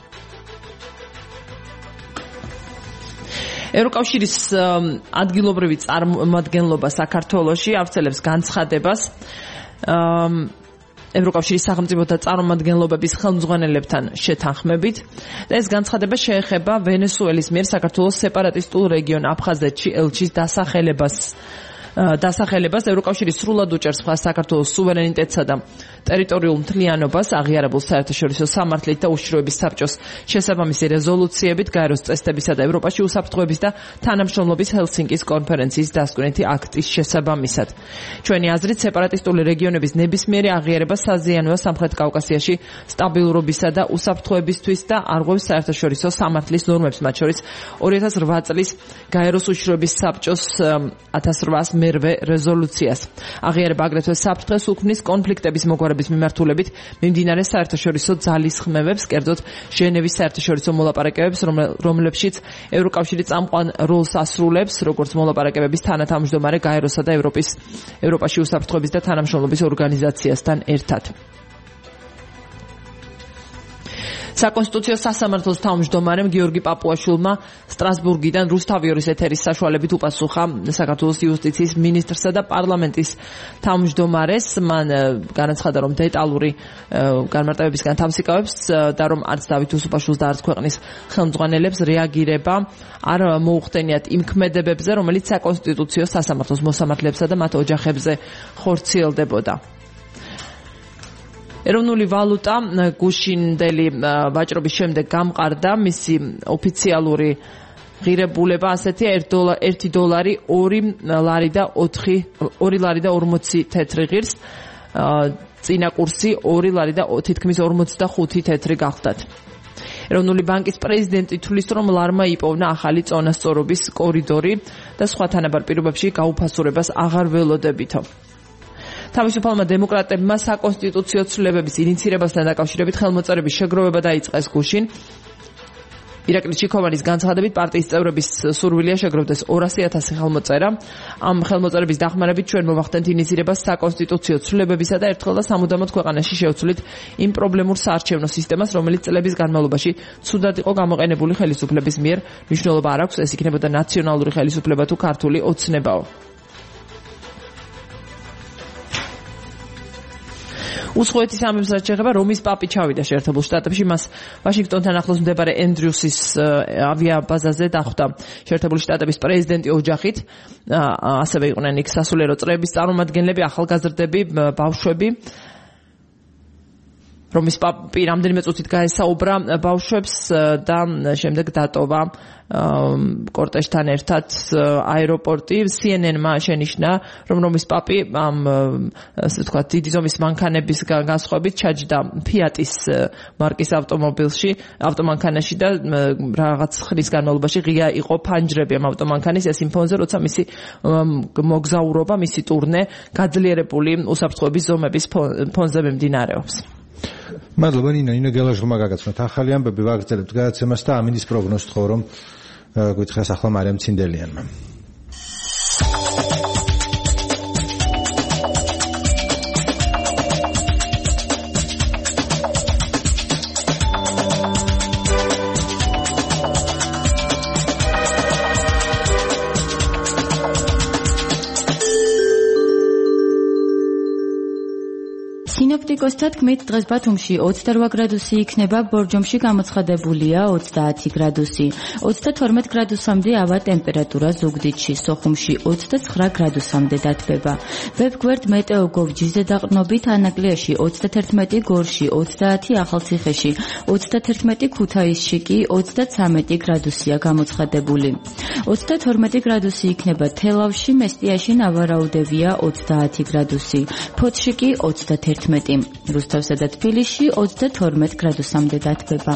ევროკავშირის ადგილობრივი წარმომადგენლობა საქართველოში ავრცელებს განცხადებას ევროკავშირის სახელმწიფო და წარმომადგენლობების ხელმძღვანელებთან შეთანხმებით და ეს განცხადება შეეხება ვენესუელის მიერ საქართველოს სეპარატისტულ რეგიონ აფხაზეთში ელჩის დასახელებას დასახელებას ევროკავშირის სრულად უჭერს მხარს საქართველოს სუვერენიტეტსა და ტერიტორიულ მთლიანობას აღიარებულ საერთაშორისო სამართლით და უშიშროების საბჭოს შესაბამისი რეზოლუციებით გაეროს წესდებისა და ევროპაში უსაფრთხოების და თანამშრომლობის ჰელსინკის კონფერენციის დასკვნითი აქტის შესაბამისად. ჩვენი აზრით სეპარატისტული რეგიონების ნებისმიერი აღიარება საზიანოა სამხრეთ კავკასიაში სტაბილურობისა და უსაფრთხოებისთვის და არღვევს საერთაშორისო სამართლის ნორმებს, მათ შორის ორი ათას რვა წლის გაეროს უშიშროების საბჭოს ათას რვაას მერვე რეზოლუციას. აღიარება აგრეთვე საფრთხეს უქმნის კონფლიქტების მოგვარების მიმართულებით მიმდინარე საერთაშორისო ძალისხმევებს, კერძოდ ჟენევის საერთაშორისო მოლაპარაკებებს, რომლებშიც ევროკავშირი წამყვან როლს ასრულებს, როგორც მოლაპარაკებების თანათავმჯდომარე გაეროსა და ევროპის ევროპაში უსაფრთხოების და თანამშრომლობის ორგანიზაციასთან ერთად. საკონსტიტუციო სასამართლოს თავმჯდომარემ გიორგი პაპუაშვილმა სტრასბურგიდან რუსთავიორის ეთერის საშუალებით უპასუხა საქართველოს იუსტიციის მინისტრსა და პარლამენტის თავმჯდომარეს. მან განაცხადა, რომ დეტალური განმარტებებისგან თავს იკავებს და რომ არც დავით უსუპაშვილს და არც ქვეყნის ხელმძღვანელებს რეაგირება არ მოუხდენიათ იმ ქმედებებზე, რომელიც საკონსტიტუციო სასამართლოს მოსამართლებსა და მათ ოჯახებზე ხორციელდებოდა. ეროვნული ვალუტა გუშინდელი ვაჭრობის შემდეგ გამყარდა, მისი ოფიციალური ღირებულება ასეთია ერთი დოლარი ორი ლარი და ორი ლარი და ორმოცი თეთრი ღირს, წინა კურსი ორი ლარი და თითქმის ორმოცი და ხუთი თეთრი გახლდათ. ეროვნული ბანკის პრეზიდენტი თვლის, რომ ლარმა იპოვნა ახალი წონასწორობის კორიდორი და სხვა თანაბარ პირობებში გაუფასურებას აღარ ველოდებითო. თავისუფალმა დემოკრატებმა საკონსტიტუციო ცვლილებების ინიცირებასთან დაკავშირებით ხელმოწერების შეგროვება დაიწყეს გუშინ. ირაკლი ჩიქოვანის განცხადებით პარტიის წევრების სურვილია შეგროვდეს ორასი ათასი ხელმოწერა. ამ ხელმოწერების დახმარებით ჩვენ მოვახდენთ ინიცირებას საკონსტიტუციო ცვლილებებისა და ერთხელ და სამუდამოდ ქვეყანაში შევცვლით იმ პრობლემურ საარჩევნო სისტემას, რომელიც წლების განმავლობაში ცუდად იყო გამოყენებული ხელისუფლების მიერ. მნიშვნელობა არ აქვს, ეს იქნებოდა ნაციონალური ხელისუფლება თუ ქართული ოცნებაო. უცხოეთის ამებს რაც შეეხება, რომის პაპი ჩავიდა შეერთებულ შტატებში, მას ვაშინგტონთან ახლოს მდებარე ენდრიუსის ავიაბაზაზე დახვდა შეერთებული შტატების პრეზიდენტი ოჯახით. ასევე იყვნენ იქ სასულიერო წრეების წარმომადგენლები, ახალგაზრდები, ბავშვები. რომის პაპი რამდენიმე წუთით გაესაუბრა ბავშვებს და შემდეგ დატოვა კორტეჟთან ერთად აეროპორტი. სი ენ ენ-მა შენიშნა, რომ რომის პაპი ამ ასე ვთქვათ დიდი ზომის მანქანების განსხვავებით ჩაჯდა ფიატის მარკის ავტომობილში, ავტომანქანაში და რაღაც ხნის განმავლობაში ღია იყო ფანჯრები ამ ავტომანქანის ეს იმ ფონზე, როცა მისი მოგზაურობა, მისი ტურნე გაძლიერებული უსაფრთხოების ზომების ფონზე მიმდინარეობს. მადლობა ნინო, ნინო გელაშვილმა გაგაცნოთ ახალი ამბები, ვაგრძელებთ გადაცემას და ამინდის პროგნოზს თხოვ, რომ გითხრას ახლა მარიამ ცინდელიანმა. სინოპტიკოსთა თქმით, დღეს ბათუმში ოცდარვა გრადუსი იქნება, ბორჯომში გამოცხადებულია ოცდაათი გრადუსი. ოცდათორმეტ გრადუსამდე ავა ტემპერატურა ზუგდიდში, სოხუმში ოცდაცხრა გრადუსამდე დათბება. ვებგვერდ მეტეოგოვ.ჯი ზედაყრდნობით ანაკლიაში ოცდათერთმეტი, გორში ოცდაათი, ახალციხეში ოცდათერთმეტი, ქუთაისში კი ოცდაცამეტი გრადუსია გამოცხადებული. ოცდათორმეტი გრადუსი იქნება თელავში, მესტიაში ნავარაუდევია ოცდაათი გრადუსი. ფოთში კი ოცდათერთმეტი, რუსთავსა და თბილისში ოცდათორმეტ გრადუსამდე დათბება.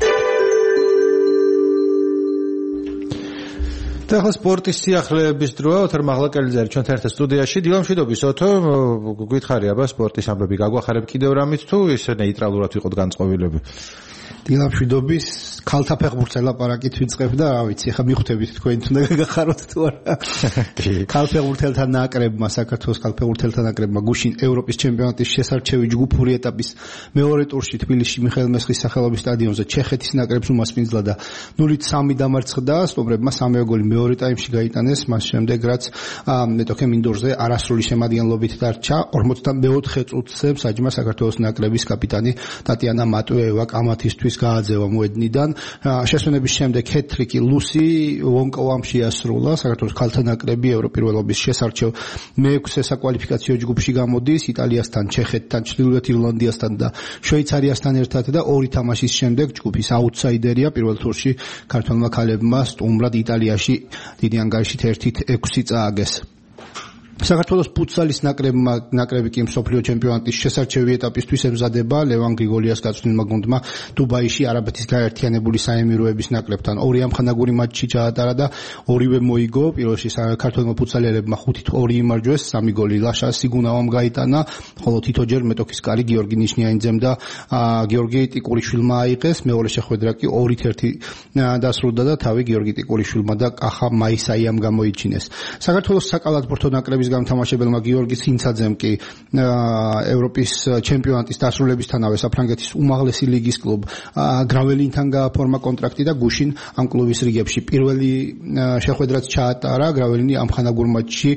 და ახლა სპორტის სიახლეების დროა, ოთარ მაღლაკელიძე არის ჩვენთან ერთად სტუდიაში. დილამშვიდობის ოთო, გითხარი აბა სპორტის ამბები გაგვახარებ კიდევ რამით თუ ის ნეიტრალურად ვიყოთ განწყობილები? დილამშვიდობის, ქალთა ფეხბურთზე ლაპარაკით ვიწყებ და რა ვიცი, ახლა მიხვდებით თქვენ თუნდა გახაროთ თუ არა. ქალფეხბურთელთა ნაკრებმა, საქართველოს ქალფეხბურთელთა ნაკრებმა გუშინ ევროპის ჩემპიონატის შესარჩევი ჯგუფური ეტაპის მეორე ტურში თბილისში მიხეილ მესხის სახელობის სტადიონზე ჩეხეთის ნაკრებს უმასპინძლა და ნულით სამი დამარცხდა, სტუმრებმა სამივე გოლი მეორე ტაიმში გაიტანეს, მას შემდეგ რაც მეტოქე მინდორზე არასრული შემადგენლობით დარჩა. ორმოცდამეოთხე წუთზე საჯმა საქართველოს ნაკრების კაპიტანი ტატიანა მატუევა კამათისთვის გააძევა მოედნიდან. შესვენების შემდეგ ჰეტტრიკი ლუსი ვონკოვამ შეასრულა. საქართველოს ქალთა ნაკრები ევროპირველობის შესარჩევ მეექვსე საკვალიფიკაციო ჯგუფში გამოდის იტალიასთან, ჩეხეთთან, ჩრდილოეთ ირლანდიასთან და შვეიცარიასთან ერთად და ორი თამაშის შემდეგ ჯგუფის აუტსაიდერია პირველ ტურში ქართველმა ქალებმა სტუმრად იტალიაში დიდი ანგარიშით ერთით ექვსი წააგეს. საქართველოს ფუტსალის ნაკრებმა ნაკრები კი მსოფლიო ჩემპიონატის შესარჩევი ეტაპისთვის ემზადება. ლევან გრიგოლიას გაწვრთნილმა გუნდმა დუბაიში არაბეთის გაერთიანებული საემიროების ნაკრებთან ორი ამხანაგური მატჩი ჩაატარა და ორივე მოიგო. პირველში საქართველოს ფუტსალიერებმა ხუთით ორი იმარჯვეს, სამი გოლი ლაშა სიგუნავამ გაიტანა, ხოლო თითოჯერ მეტოქის კარი გიორგი ნიშნიანიძემ და გიორგი ტიკურიშვილმა აიღეს. მეორე შეხვედრა კი ორით ერთი დასრულდა და თავი გიორგი ტიკურიშვილმა და კახა მაისაიამ გამოიჩინეს. საქართველოს საკალათბურთო ნაკრების გამთამაშებელმა გიორგი ცინცაძემ კი ევროპის ჩემპიონატის დასრულებისთანავე საფრანგეთის უმაღლესი ლიგის კლუბ გრაველინთან გააფორმა კონტრაქტი და გუშინ ამ კლუბის რიგებში პირველი შეხვედრაც ჩაატარა. გრაველინი ამხანაგურ მატჩში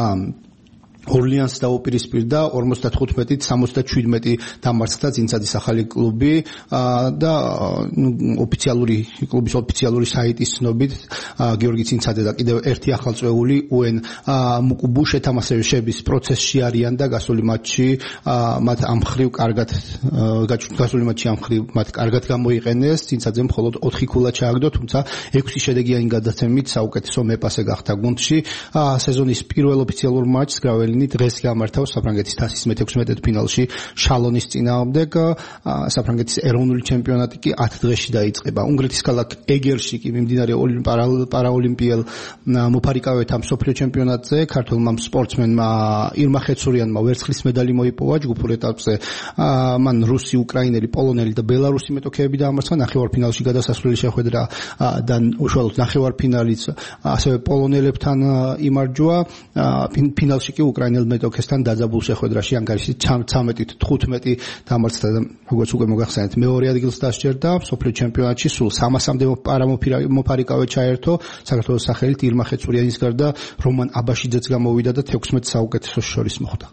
ორლიანს დაუპირისპირდა ორმოცდათხუთმეტით სამოცდაშვიდმეტი დამარცხდა ცინცაძის ახალი კლუბი და ოფიციალური კლუბის ოფიციალური საიტის ცნობით გიორგი ცინცაძე და კიდევ ერთი ახალწეული უენ მუკუბუ შეთამაშების პროცესში არიან და გასული მატჩი მათ ამხრივ კარგად გასული მატჩი ამხრივ მათ კარგად გამოიყენეს. ცინცაძემ მხოლოდ ოთხი ქულა ჩააგდო, თუმცა ექვსი შედეგიანი გადაცემით საუკეთესო მეპასე გახდა გუნდში. სეზონის პირველ ოფიციალურ მატჩს გრაველი დღეს გამართავს საფრანგეთის თასის მეთექვსმეტე ფინალში შალონის წინააღმდეგ. საფრანგეთის ეროვნული ჩემპიონატი კი ათ დღეში დაიწყება. უნგრეთის ქალაქ ეგერში კი მიმდინარე პარაოლიმპიელ მოფარიკავეთა მსოფლიო ჩემპიონატზე ქართველმა სპორტსმენმა ირმა ხეცურიანმა ვერცხლის медаლი მოიპოვა. ჯგუფურ ეტაპზე მან რუსი, უკრაინელი, პოლონელი და ბელარუსი მეტოქეები დაამარცხა. ნახევარფინალში გადასასვლელი შეხვედრა და უშუალოდ ნახევარფინალიც ასევე პოლონელებთან იმარჯვა. ფინალში კი უკრაინელ მეტოქესთან დაძაბულ შეხვედრაში ანგარიშით ცამეტით თხუთმეტი დამარცხდა და როგორც უკვე მოგახსენეთ მეორე ადგილს დასჯერდა. მსოფლიო ჩემპიონატში სულ სამასამდე მოფარიკავე ჩაერთო. საქართველოს სახელით ირმა ხეცურიანის გარდა რომან აბაშიძეც გამოვიდა და თექვსმეტ საუკეთესოს შორის მოხვდა.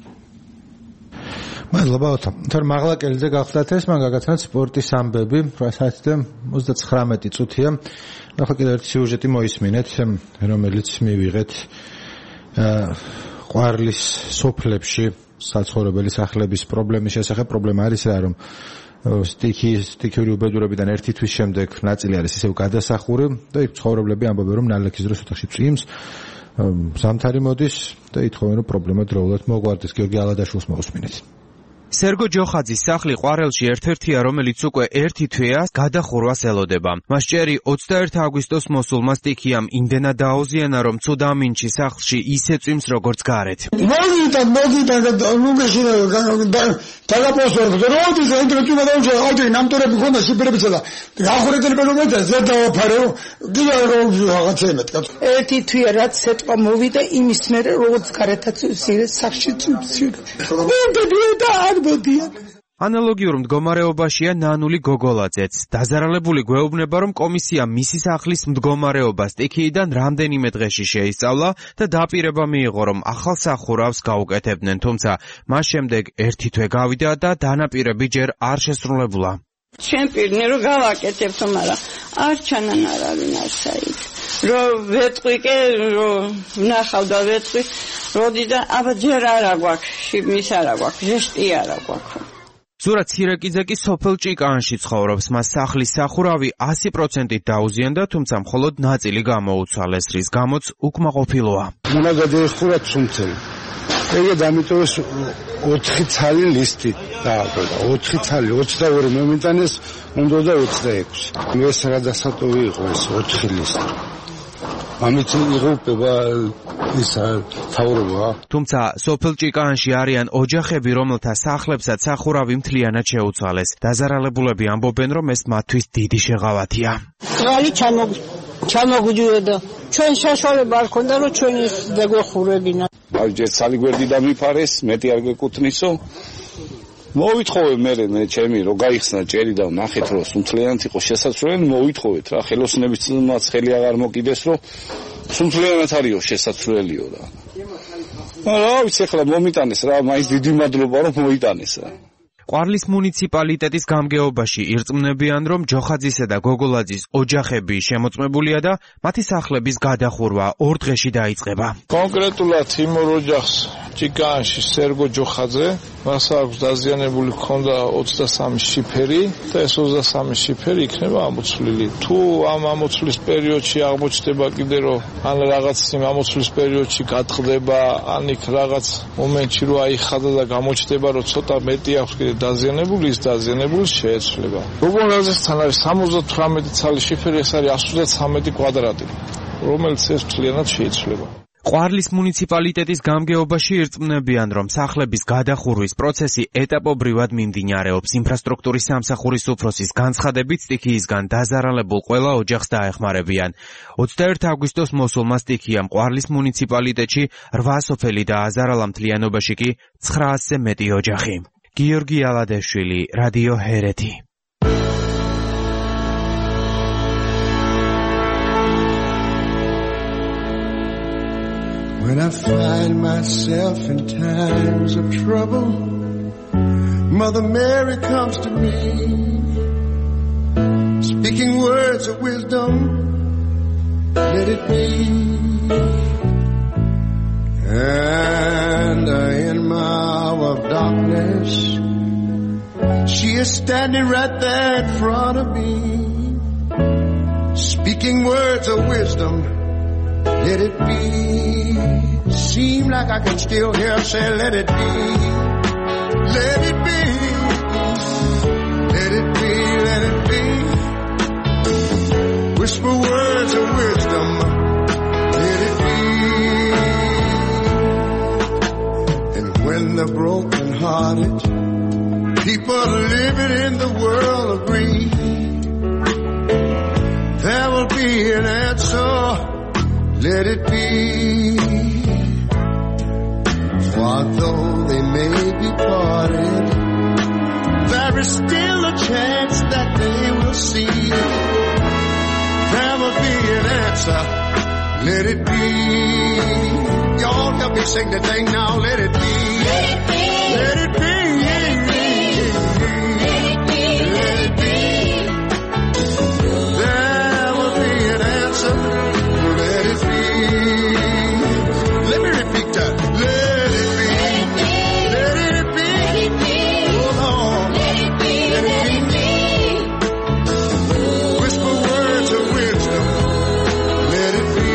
მადლობა ოთო. თორე მაღლაკელიძე გახდათ ეს, მან გაგაცნოთ სპორტის ამბები. საათი ოცდაცხრამეტი წუთია. ახლა კიდევ ერთი სიუჟეტი მოისმინეთ, რომელიც მივიღეთ ყვარლის სოფლებში საცხოვრებელი სახლების პრობლემის შესახებ. პრობლემა არის რა, რომ სტიქი სტიქიური უბედურებიდან ერთი თვის შემდეგ ნაწილი არის ისევ გადასახური და იქ ცხოვრებლები ამბობენ, რომ ნალექის დროს ოთახში წვიმს, ზამთარი მოდის და ითხოვენ, რომ პრობლემა დროულად მოგვარდეს. გიორგი ალადაშვილს მოусმინეთ. სერგო ჯოხაძის სახლი ყვარელში ერთ-ერთია, რომელიც უკვე ერთი თვეა გადახურვას ელოდება. მას ჭერი ოცდაერთი აგვისტოს მოსულმა სტიქიამ იმდენად დააუზიანა, რომ ცუდა ამინჩი სახლში ისე წვიმს, როგორც გარეთ. მოგიტან, მოგიტან და ნუგაში დაგაპოსტოთ. როდის ინტერნეტი გადაუჭა, აუჭი ნამტორები ხონდა სიპირებიცა და ახურეთელი პერომეტა ზედ დავაფარეო. გია რაღაცემეთ. ერთი თვეა რაც სეტყვა მოვიდა იმის მერე, როგორც გარეთაც სახლში წვიმს. ანალოგიურ მდგომარეობაშია ნანული გოგოლაძეც. დაზარალებული გვეუბნება, რომ კომისია მისი სახლის მდგომარეობა სტიქიიდან რამდენიმე დღეში შეისწავლა და დაპირება მიიღო, რომ ახალ სახურავს გაუკეთებდნენ, თუმცა მას შემდეგ ერთი თვე გავიდა და დანაპირები ჯერ არ შესრულებულა. ჩვენ პირნე რომ გავაკეთებთ, მაგრამ არ ჩანან არავინ არ საით. რომ ვეტყვი კი რომ ნახავ და ვეტყვი, როდიდან აბა ჯერ არა გვაქვს, შიმის არა გვაქვს, ჟესტი არა გვაქვს. ზურა ცირეკიძე კი სოფელ ჭიკანში ცხოვრობს, მას სახლის სახურავი ასი პროცენტით დაუზიანდა, თუმცა მხოლოდ ნაწილი გამოუცვალეს, რის გამოც უკმაყოფილოა. უნდა გადაეხურა ცუნცელი. ეგე დამიტოვეს ოთხი ცალი ლისტი დააკვირდა, ოთხი ცალი, ოცდაორი მომიტანეს, უნდა და ოცდაექვსი. ეს რა დასატოვი იყო ეს ოთხი ლისტი. ამით იღუპება ისა თავრობა. თუმცა სოფელ ჭიკანში არიან ოჯახები, რომელთა სახლებსაც სახურავი მთლიანად შეუცვალეს. დაზარალებულები ამბობენ, რომ ეს მათთვის დიდი შეღავათია. წყალი ჩამოგუჯურდა. ჩვენ საშუალება არ ქონდა, რომ ჩვენ ის დაგვეხურებინა. ჯერ ცალი გვერდი დამიფარეს, მეტი არ გვეკუთვნისო. მოვითხოვე მე მე ჩემი რომ გაიხსნა ჭერი და ნახეთ რომ სუნთლიანად იყო შესაძლებელი, მოვითხოვეთ რა, ხელოსნებიც ხელი აღარ მოკიდეს რომ სუნთლიანად არისო შესაძლებელიო რა. რა ვიცი ახლა მომიტანეს რა, მაინც დიდი მადლობა რომ მოიტანეს რა. ყვარლის მუნიციპალიტეტის გამგეობაში ირწმუნებიან, რომ ჯოხაძისა და გოგოლაძის ოჯახები შემოწმებულია და მათი სახლების გადახურვა ორ დღეში დაიწყება. კონკრეტულად იმ ორ ოჯახს ჭიკანში სერგო ჯოხაძე, მას აქვს დაზიანებული ქონდა ოცდასამი შიფერი და ეს ოცდასამი შიფერი იქნება ამოცვლილი. თუ ამ ამოცვლის პერიოდში აღმოჩნდება კიდე რომ ან რაღაც იმ ამოცვლის პერიოდში გაწყდება, ან იქ რაღაც მომენტში რომ აიხადა და გამოჩნდება რომ ცოტა მეტი აქვს კიდე დაზიანებული, ის დაზიანებული შეეცვლება. გოგოლაძესთან არის სამოცდათვრამეტი ცალი შიფერი, ეს არის ასი ოცდათრამეტი კვადრატი, რომელიც ეს მთლიანად შეიცვლება. ყვარლის მუნიციპალიტეტის გამგეობაში ირწმუნებიან, რომ სახლების გადახურვის პროცესი ეტაპობრივად მიმდინარეობს. ინფრასტრუქტურის სამსახურის უფროსის განცხადებით, სტიქიისგან დაზარალებულ ყველა ოჯახს დაეხმარებიან. ოცდაერთი აგვისტოს მოსულმა სტიქიამ ყვარლის მუნიციპალიტეტში რვა სოფელი დააზარალა, მთლიანობაში კი ცხრაასზე მეტი ოჯახი. გიორგი ალადეშვილი, რადიო ჰერეთი. When I find myself in times of trouble, Mother Mary comes to me, speaking words of wisdom, let it be. And in my hour of darkness, she is standing right there in front of me, speaking words of wisdom, let it be. Seem like I can still hear her say, let it be, let it be, let it be, let it be. Whisper words of wisdom, let it be. And when the broken-hearted people living in the world agree, there will be an answer, let it be. For though they may be parted, there is still a chance that they will see. There will be an answer, let it be. Y'all help me sing the thing now, let it be. Let it be. Let it be. Let it be. Let it be. There will be an answer, let it be. Let me repeat that. Let it be. Let it be. Oh Lord. Let it be. Let it be. Whisper words of wisdom. Let it be.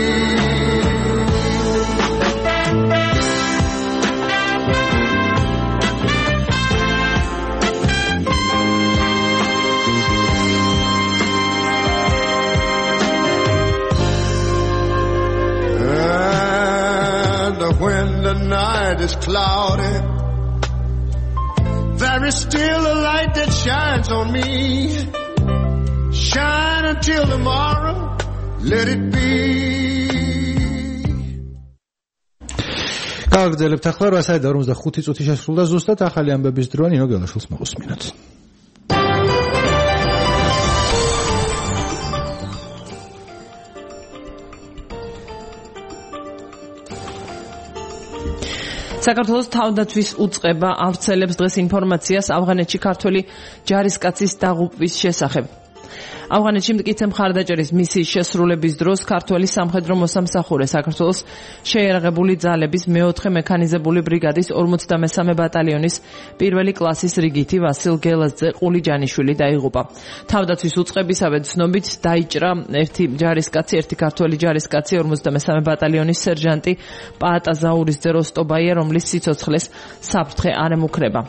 When the night is cloudy, there is still a light that shines on me. Shine until tomorrow, let it be. გავაგრძელებთ ახლა რასადა ორმოცდახუთი წუთი შესრულდა ზუსტად ახალი ამბების დროა ნინო გელაშვილს მოусმინოთ. საქართველოს თავდაცვის უწყება ავრცელებს დღეს ინფორმაციას ავღანეთში ქართველი ჯარისკაცის დაღუპვის შესახებ. ავღანეთში მტკიცე მხარდაჭერის მისიის შესრულების დროს ქართველი სამხედრო მოსამსახურე საქართველოს შეიარაღებული ძალების მეოთხე მექანიზებული ბრიგადის ორმოცდამესამე ბატალიონის პირველი კლასის რიგითი ვასილ გელაძე ყულიჯანიშვილი დაიღუპა. თავდაცვის უწყებისავე ცნობით დაიჭრა ერთი ჯარისკაცი, ერთი ქართველი ჯარისკაცი ორმოცდამესამე ბატალიონის სერჟანტი პაატა ზაურის როსტობაია, რომლის სიცოცხლეს საფრთხე არ ემუქრება.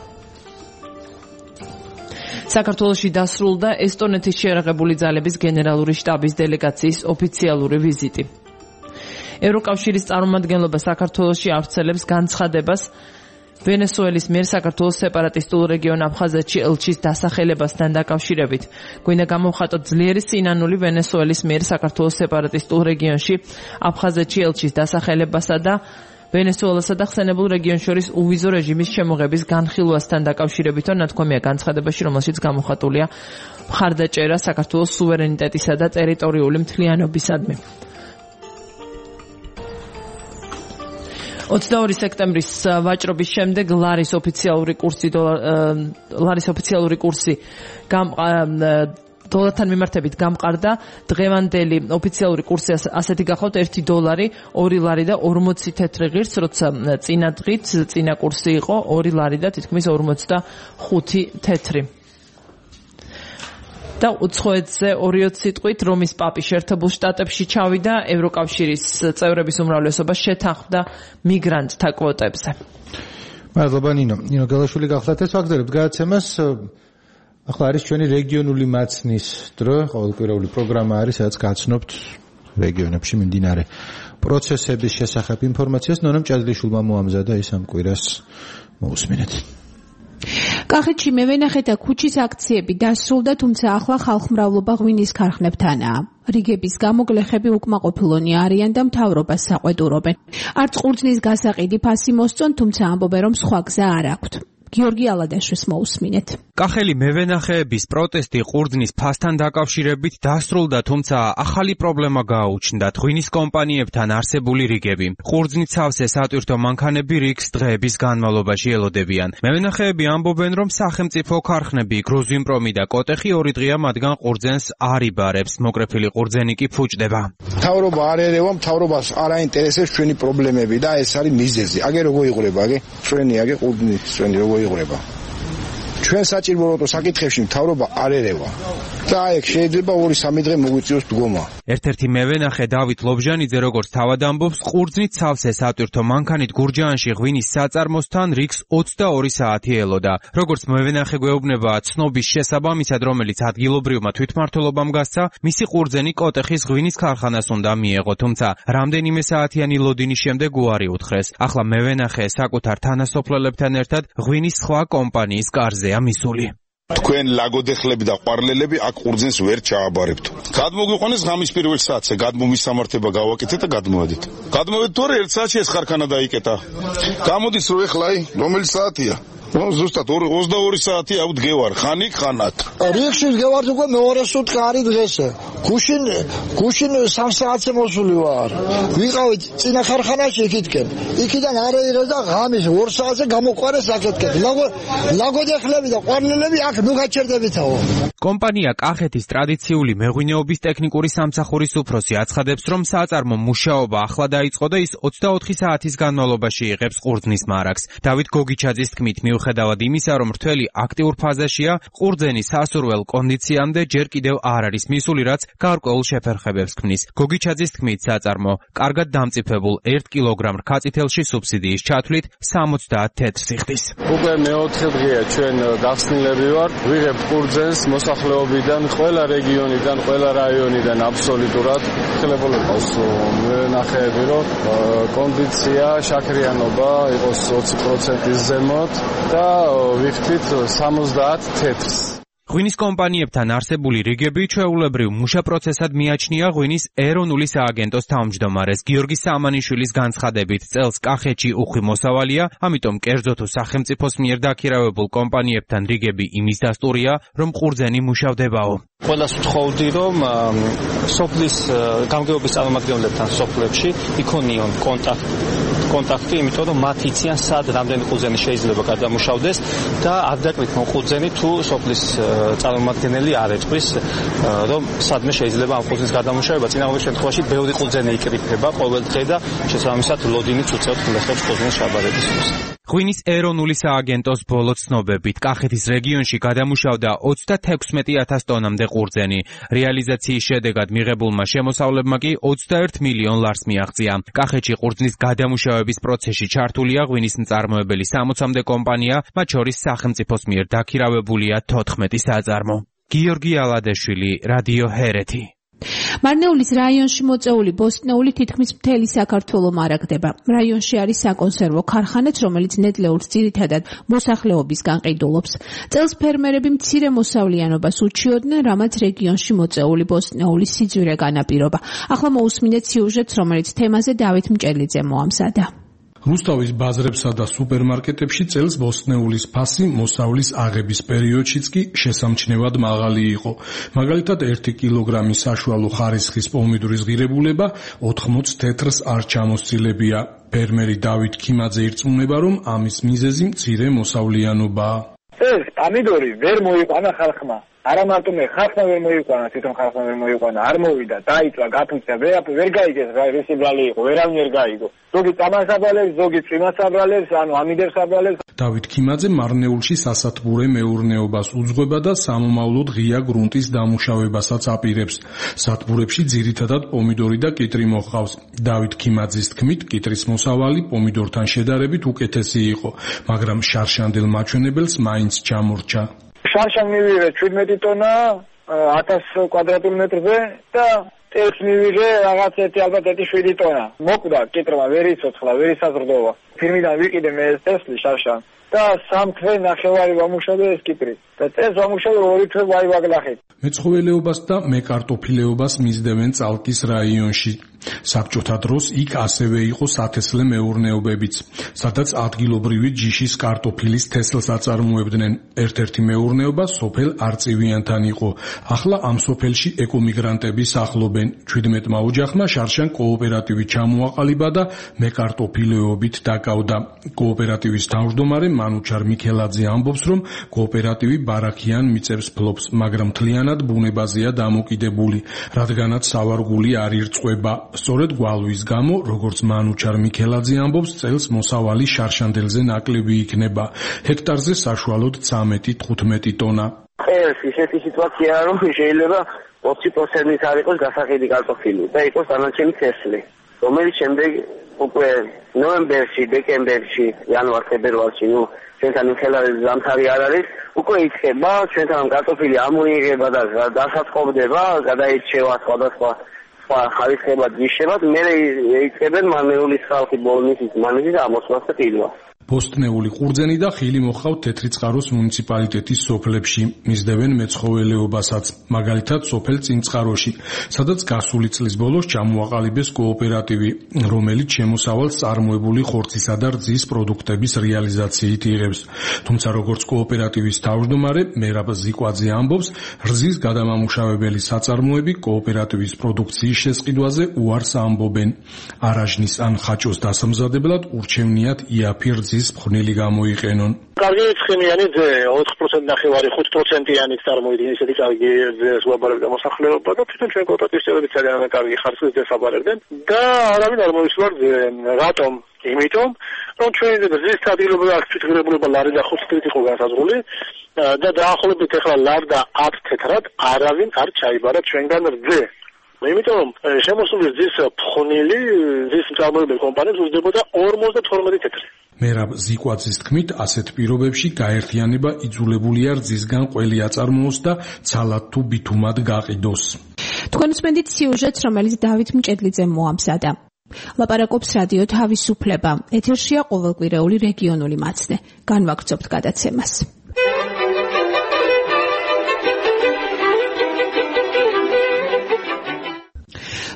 საქართველოში დასრულდა ესტონეთის შეიარაღებული ძალების გენერალური შტაბის დელეგაციის ოფიციალური ვიზიტი. ევროკავშირის წარმომადგენლობა საქართველოში ავრცელებს განცხადებას ვენესუელის მიერ საქართველოს სეპარატისტულ რეგიონ აფხაზეთში ელჩის დასახელებასთან დაკავშირებით. გვინდა გამოვხატოთ ძლიერი სინანული ვენესუელის მიერ საქართველოს სეპარატისტულ რეგიონში აფხაზეთში ელჩის დასახელებასა და ვენესუელასა და ხსენებულ რეგიონს შორის უვიზო რეჟიმის შემოღების განხილვასთან დაკავშირებითო ნათქვამია განცხადებაში, რომელშიც გამოხატულია მხარდაჭერა საქართველოს სუვერენიტეტისა და ტერიტორიული მთლიანობისადმი. ოცდაორი სექტემბრის ვაჭრობის შემდეგ ლარის ოფიციალური კურსი ლარის ოფიციალური კურსი დოლართან მიმართებით გამყარდა. დღევანდელი ოფიციალური კურსი ასეთი გახავთ ერთი დოლარი, ორი ლარი და ორმოცი თეთრი ღირს, როცა წინა დღით წინა კურსი იყო ორი ლარი და თითქმის ორმოცდახუთი თეთრი. და უცხოეთზე ორიოც სიტყვით რომის პაპი შეერთებულ შტატებში ჩავიდა, ევროკავშირის წევრების უმრავლესობა შეთანხმდა მიგრანტთა კვოტებზე. მადლობა ნინო. ნინო გელაშვილი გახლავთ ეს ვაგზალებთ გადაცემას. ახლა არის ჩვენი რეგიონული მაცნის დრო, ყოველკვირეული პროგრამა არის, სადაც გაცნობთ რეგიონებში მიმდინარე პროცესების შესახებ ინფორმაციას. ნონამ ჭადლიშვილმა მოამზადა ის ამ კვირას მოусმინეთ. კახეთში მევენახე და ქუჩის აქციები დასრულდა, თუმცა ახლა ხალხმრავლობა ღვინის ქარხნებთანაა. რიგების გამო გლეხები უკმაყოფილონი არიან და მთავრობას საყვედურობენ. არც ყურძნის გასაყიდი ფასი მოსწონ, თუმცა ამბობენ, რომ სხვა გზა არ აქვთ. გიორგი ალადაშვილს მოусმინეთ. კახელი მევენახეების პროტესტი ყურძნის ფასთან დაკავშირებით დასრულდა, თუმცა ახალი პრობლემა გააუჩნდათ ღვინის კომპანიებთან არსებული რიგები. ყურძნის სავსე სატვირთო მანქანები რიგს დღეების განმავლობაში ელოდებიან. მევენახეები ამბობენ, რომ სახელმწიფო ქარხნები გრუზინპრომი და კოტეხი ორი დღეა მათგან ყურძენს არ იბარებს, მოკრეფილი ყურძენი კი ფუჭდება. მთავრობა არ ერევა, მთავრობას არ აინტერესებს ჩვენი პრობლემები და ეს არის მიზეზი. აგე როგორ იღურება, აგე ჩვენი აგე ყურძნის ჩვენი როგორ იღურება. ჩვენ საჭიროებო საკითხებში მთავრობა არ ერევა. და აიქ შეიძლება ორი სამი დღე მოგვიწიოს დგომა. ერთ-ერთი მევენახე დავით ლობჟანიძე როგორც თავად ამბობს, ყურძნით სავსე სატვირთო მანქანით გურჯაანში ღვინის საწარმოსთან რიგს ოცდაორი საათი ელოდა. როგორც მევენახე გვეუბნება, ცნობის შესაბამისად, რომელიც ადგილობრივმა თვითმმართველობამ გასცა, მისი ყურძენი კოტეხის ღვინის ქარხანას უნდა მიეღო, თუმცა რამდენიმე საათიანი ლოდინის შემდეგ უარი უთხრეს. ახლა მევენახე საკუთარ თანასოფლელებთან ერთად ღვინის სხვა კომპანიის კარზეა მისული. თქვენ ლაგოდეხლები და ყვარლელები აქ ყურძენს ვერ ჩააბარებთ. გადმოგვიყვანეს ღამის პირველ საათზე, გადმომის სამართება გავაკეთეთ და გადმოვედით. გადმოვედით თორე ერთ საათში ეს ხარხანა დაიკეტა. გამოდის რომ ეხლა აი რომელი საათია? ზუსტად ოცდაორი საათი აუ დგევარ, ხანი ხანათ. რიგში დგევარ უკვე მეორე სუტყი არის დღეს. გუშინ გუშინ სამ საათზე მოსული ვარ. ვიყავით წინა ხარხანაში იქითკენ. იქიდან არეირა და ღამის ორ საათზე გამოყვარეს აქეთკენ. ლაგო ლაგოდეხლები და ყვარლელები აქ ნუ გაჩერდებითაო. კომპანია კახეთის ტრადიციული მეღვინეობის ტექნიკური სამსახურის უფროსი აცხადებს, რომ საწარმო მუშაობა ახლა დაიწყო და ის ოცდაოთხი საათის განმავლობაში იღებს ყურძნის მარაგს. დავით გოგიჩაძის თქმით, მიუხედავად იმისა, რომ რთველი აქტიურ ფაზაშია, ყურძენი სასურველ კონდიციამდე ჯერ კიდევ არ არის მისული, რაც გარკვეულ შეფერხებებს ქმნის. გოგიჩაძის თქმით, საწარმო კარგად დამწიფებულ ერთ კილოგრამ რქაწითელში სუბსიდიის ჩათვლით სამოცდაათ თეთრს იხდის. უკვე მეოთხე დღეა ჩვენ გახსნილები ვართ, ვიღებთ ყურძენს მოსახლეობიდან, ყველა რეგიონიდან, ყველა რაიონიდან აბსოლუტურად. ხელებოლა ყავს მევენახეები, რომ კონდიცია, შაქრიანობა იყოს ოცი პროცენტის ზემოთ და ვიხდით სამოცდაათ თეთრს. ღვინის კომპანიებთან არსებული რიგები ჩვეულებრივ მუშა პროცესად მიაჩნია ღვინის ეროვნული სააგენტოს თავმჯდომარეს გიორგი სამანიშვილის განცხადებით, წელს კახეთში უხვი მოსავალია, ამიტომ კერძო თუ სახელმწიფოს მიერ დაქირავებულ კომპანიებთან რიგები იმის დასტურია, რომ ყურძენი მუშავდებაო. ყველას ვთხოვდი, რომ სოფლის გამგეობის წარმომადგენლებთან სოფლებში იქონიონ კონტაქტი, კონტაქტი, იმიტომ რომ მათ იციან სად რამდენი ყურძენი შეიძლება გადამუშავდეს და არ დაკრიფონ ყურძენი თუ სოფლის წარმომადგენელი არ ეწვის, რომ სადმე შეიძლება ამ ყურძენის გადამუშავება. წინააღმდეგ შემთხვევაში ბევრი ყურძენი იკრიფება ყოველ დღე და შესაბამისად ლოდინიც უწევთ გლეხებს ყურძენის ჩაბარების. ღვინის ეროვნული სააგენტოს ბოლო ცნობებით კახეთის რეგიონში გადამუშავდა ოცდათექვსმეტი ათას ტონამდე ყურძენი. რეალიზაციის შედეგად მიღებულმა შემოსავლებმა კი ოცდაერთ მილიონ ლარს მიაღწია. კახეთში ყურძნის გადამუშავების პროცესში ჩართულია ღვინის მწარმოებელი სამოცამდე კომპანია, მათ შორის სახელმწიფოს მიერ დაქირავებულია თოთხმეტი საწარმო. გიორგი ალადეშვილი, რადიო ჰერეთი. მარნეულის რაიონში მოწეული ბოსტნეული თითქმის მთელი საქართველოს მარაგდება. რაიონში არის საკონსერვო ქარხანაც, რომელიც ნედლეულს ძირითადად მოსახლეობისგან ყიდულობს. წელს ფერმერები მცირე მოსავლიანობას უჩიოდნენ, რამაც რეგიონში მოწეული ბოსტნეულის სიძვირე განაპირობა. ახლა მოусმინეთ სიუჟეტს, რომელიც თემაზე დავით მჭელიძე მოამზადა. რუსთავის ბაზრებსა და სუპერმარკეტებში წელს ბოსტნეულის ფასი მოსავლის აღების პერიოდშიც კი შესამჩნევად მაღალი იყო. მაგალითად, ერთი კილოგრამის საშუალო ხარისხის პომიდორის ღირებულება ოთხმოც თეთრს არ ჩამოსცილებია. ფერმერი დავით ქიმაძე ირწმუნება, რომ ამის მიზეზი მცირე მოსავლიანობაა. ეს პომიდორი ვერ მოიყვანა ხალხმა. არა მარტო მე ხალხმა ვერ მოიყვანა, თვითონ ხალხმა ვერ მოიყვანა, არ მოვიდა, დაიწვა, გაფუძნა, ვერ ვერ გაიგეს რა რისი ბრალი იყო, ვერავინ ვერ გაიგო. ზოგი წამასაბრალებს, ზოგი წვიმასაბრალებს, ანუ ამიდებს აბრალებს. დავით ქიმაძე მარნეულში სასათბურე მეურნეობას უძღვება და სამომავლოდ ღია გრუნტის დამუშავებასაც აპირებს. სათბურებში ძირითადად პომიდორი და კიტრი მოჰყავს. დავით ქიმაძის თქმით, კიტრის მოსავალი პომიდორთან შედარებით უკეთესი იყო, მაგრამ შარშანდელ მაჩვენებელს მაინც ჩამორჩა. შარშან მივიღე შვიდმეტი ტონა ათას კვადრატულ მეტრზე და ტელს მივიღე რაღაც ერთი ალბათ ერთი შვიდი ტონა. მოკვდა კიტრმა, ვერ იცოცხლა, ვერ ისაზრდოვა. ფირმიდან ვიყიდე მე ეს ტესლი შარშან და სამ თვე ნახევარი ვამუშავე ეს კიტრი. და წელს ვამუშავე ორი თვე ვაივაგლახით. მეცხოველეობას და მეკარტოფილეობას მისდევენ წალკის რაიონში. საბჭოთა დროს იქ ასევე იყო სათესლე მეურნეობებიც, სადაც ადგილობრივი ჯიშის კარტოფილის თესლს აწარმოებდნენ. ერთ-ერთი მეურნეობა სოფელ არწივიანთან იყო. ახლა ამ სოფელში ეკომიგრანტები სახლობენ. ჩვიდმეტმა ოჯახმა შარშან კოოპერატივი ჩამოაყალიბა და მეკარტოფილეობით დაკავდა. კოოპერატივის თავმჯდომარე მანუჩარ მიქელაძე ამბობს, რომ კოოპერატივი ბარაქიან მიწებს ფლობს, მაგრამ მთლიანად ბუნებაზეა დამოკიდებული, რადგანაც სავარგული არ ირწყვება. სწორედ გვალვის გამო, როგორც მანუჩარ მიქელაძე ამბობს, წელს მოსავალი შარშანდელზე ნაკლები იქნება. ჰექტარზე საშუალოდ ცამეტი თხუთმეტი ტონა. ეს ისეთი სიტუაციაა, რომ შეიძლება ოცი პროცენტით არ იყოს გასაყიდი კარტოფილი და იყოს დანარჩენი თესლი, რომელიც შემდეგ უკვე ნოემბერში, დეკემბერში, იანვარ-ფებრუარში, ნუ ჩვენთან ხელარი ზამთარი არ არის, უკვე იწყება ჩვენთან კარტოფილი ამოიღება და დასაწყობდება, გადაირჩევა სხვადასხვა ხარისხებად, ჯიშებად, მე იწყებენ მარნეულის ხალხი ბოლნისის მანეჯის ამოსვლას და ყიდვას. ბოსტნეული ყურძენი და ხილი მოჰყავთ თეთრიწყაროს მუნიციპალიტეტის სოფლებში, მისდევენ მეცხოველეობასაც, მაგალითად სოფელ წინწყაროში, სადაც გასული წლის ბოლოს ჩამოაყალიბეს კოოპერატივი, რომელიც შემოსავალს წარმოებული ხორცისა და რძის პროდუქტების რეალიზაციით იღებს. თუმცა როგორც კოოპერატივის თავმჯდომარე მერაბ ზიკვაძე ამბობს, რძის გადამამუშავებელი საწარმოები კოოპერატივის პროდუქციის შესყიდვაზე უარს ამბობენ. არაჟნის ან ხაჭოს დასამზადებლად ურჩევნიათ იაფი რძის მხნილი გამოიყენონ. კარგი ცხიმიანი ძე ოთხ პროცენტი ნახევარი ხუთ პროცენტიანი წარმოიდგინე ისეთი კარგი ძეს ვაბარებდა მოსახლეობა და თვითონ ჩვენ კოოპერატივის წევრები ძალიან კარგი ხარისხის ძეს აბარებდნენ და არავინ არ მოისურვარ რატომ? იმიტომ რომ ჩვენ რძის სტაბილურობა აქ თვითღირებულება ლარი და ხუთი თეთრით იყო განსაზღვრული და დაახლოებით ახლა ლარ და ათ თეთრად არავინ არ ჩაიბარა ჩვენგან რძე. იმიტომ შემოსული რძის ფხვნილი რძის მწარმოებელი კომპანიებს უძლებოდა ორმოცდათორმეტი თეთრი. მერაბ ზიკვაძის თქმით, ასეთ პირობებში გაერთიანება იძულებულია რძისგან ყველი აწარმოოს და ცალად თუ ბითუმად გაყიდოს. თქვენ უსმენთ სიუჟეტს, რომელიც დავით მჭედლიძემ მოამზადა. ლაპარაკობს რადიო თავისუფლება. ეთერშია ყოველკვირეული რეგიონული მაცდე. განვაგრძობთ გადაცემას.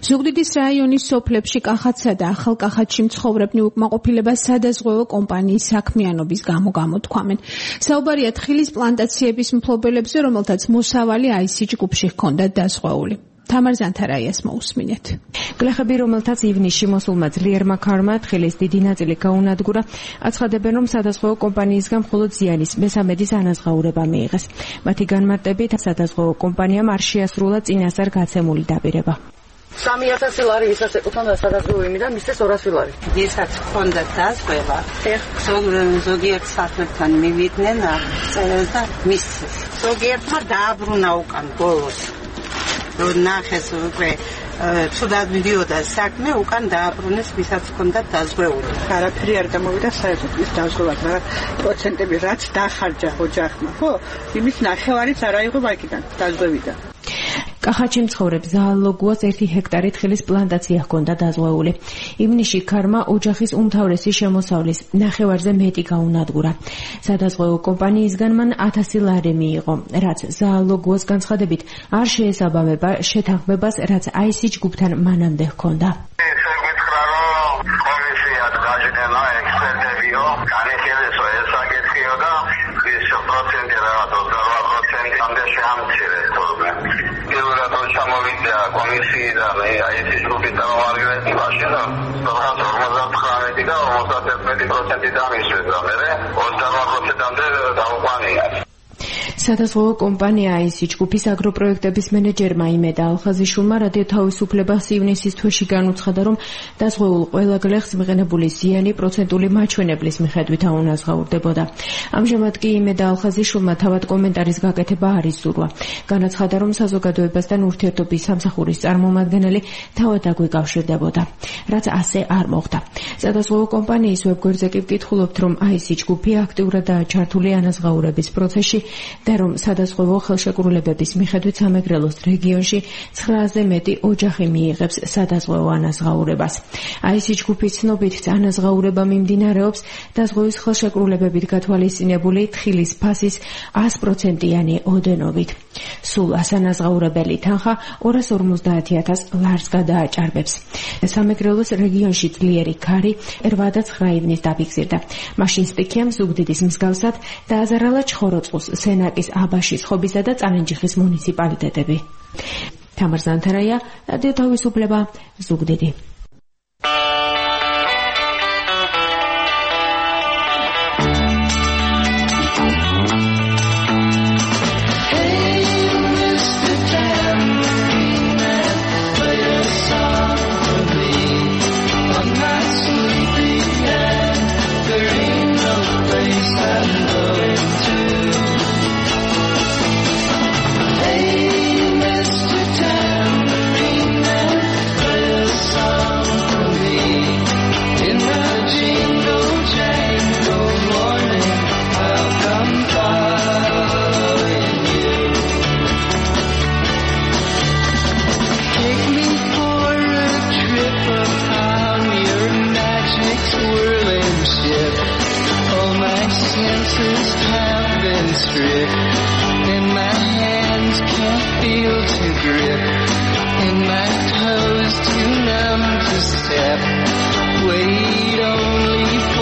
ზუგდიდის რაიონის სოფლებში კახათსა და ახალკახათში მცხოვრებნი უკმაყოფილება სადაზღვევო კომპანიის საქმიანობის გამო გამოთქვამენ. საუბარია თხილის პლანტაციების მფლობელებზე, რომელთაც მოსავალი აისი ჯგუფში ჰქონდათ დაზღვეული. თამარ ზანთარაიას მოусმინეთ. გლეხები, რომელთაც ივნისში მოსულმა ძლიერმა ქარმა თხილის დიდი ნაწილი გაუნადგურა, აცხადებენ, რომ სადაზღვევო კომპანიისგან მხოლოდ ზიანის მესამედის ანაზღაურება მიიღეს. მათი განმარტებით, სადაზღვევო კომპანიამ არ შეასრულა წინასწარ გაცემული დაპირება. სამი ათასი ლარი ვისაც ეკუთვნოდა სადაზღვევო იმიდან მისცეს ორასი ლარი. ვისაც ჰქონდა დაზღვევა, ზოგიერთ სახლებთან მივიდნენ წერილს და მისცეს. ზოგიერთმა დააბრუნა უკან ბოლოს. რომ ნახეს უკვე ცუდად მიდიოდა საქმე, უკან დააბრუნეს, ვისაც ჰქონდა დაზღვეული. არაფერი არ გამოვიდა საერთოდ ის დაზღვევად, რა პროცენტები რაც დახარჯა ოჯახმა, ხო? იმის ნახევარიც არ აიღო ვაკიდან, დაზღვევიდან. კახათში მცხოვრებ ზაალოგუას ერთი ჰექტარი თხილის პლანტაცია ჰქონდა დაზღვეული. ივნისში ქარმა ოჯახის უმთავრესი შემოსავლის ნახევარზე მეტი გაუნადგურა. სადაზღვევო კომპანიისგან მან ათასი ლარი მიიღო, რაც ზაალოგუას განცხადებით არ შეესაბამება შეთანხმებას, რაც აისი ჯგუფთან მანამდე ჰქონდა. ჩამოვიდა კომისიიდან აისი ჯგუფის წარმომადგენლები მაშინ ორმოცდათხრამეტი და ორმოცდაერთი პროცენტი დამისვეს და მე ოცდაოთხ პროცენტამდე დაუყვანია. სადაზღვევო კომპანია აისი ჯგუფის აგროპროექტების მენეჯერმა იმედა ალხაზიშვილმა რადიო თავისუფლებას ივნისის თვეში განუცხადა, რომ დაზღვეულ ყველა გლეხს მიღებული ზიანი პროცენტული მაჩვენებლის მიხედვით აუნაზღაურდებოდა. ამჟამად კი იმედა ალხაზიშვილმა თავად კომენტარის გაკეთება არ ისურვა. განაცხადა, რომ საზოგადოებასთან ურთიერთობის სამსახურის წარმომადგენელი თავად აგვიკავშირდებოდა, რაც ასე არ მოხდა. სადაზღვევო კომპანიის ვებგვერდზე კი ვკითხულობთ, რომ აისი ჯგუფი აქტიურადაა ჩართული ანაზღაურების პროცესში და რომ სადაზღვევო ხელშეკრულებების მიხედვით სამეგრელოს რეგიონში ცხრააზე მეტი ოჯახი მიიღებს სადაზღვევო ანაზღაურებას. აისი ჯგუფის ცნობით ანაზღაურება მიმდინარეობს დაზღვევის ხელშეკრულებებით გათვალისწინებული თხილის ფასის ას პროცენტიანი ოდენობით. სულ ასანაზღაურებელი თანხა ორას ორმოცდაათი ათას ლარს გადააჭარბებს. სამეგრელოს რეგიონში ძლიერი ქარი რვა და ცხრა ივნის დაფიქსირდა. მაშინ სტიქიამ ზუგდიდის მსგავსად დააზარალა ჩხოროწყუს, სენაკის, აბაშის, ხობისა და წალენჯიხის მუნიციპალიტეტები. თამარ ზანთარაია, რადიო თავისუფლება, ზუგდიდი. And my hands can't feel to grip, and my toes too numb to step. Wait only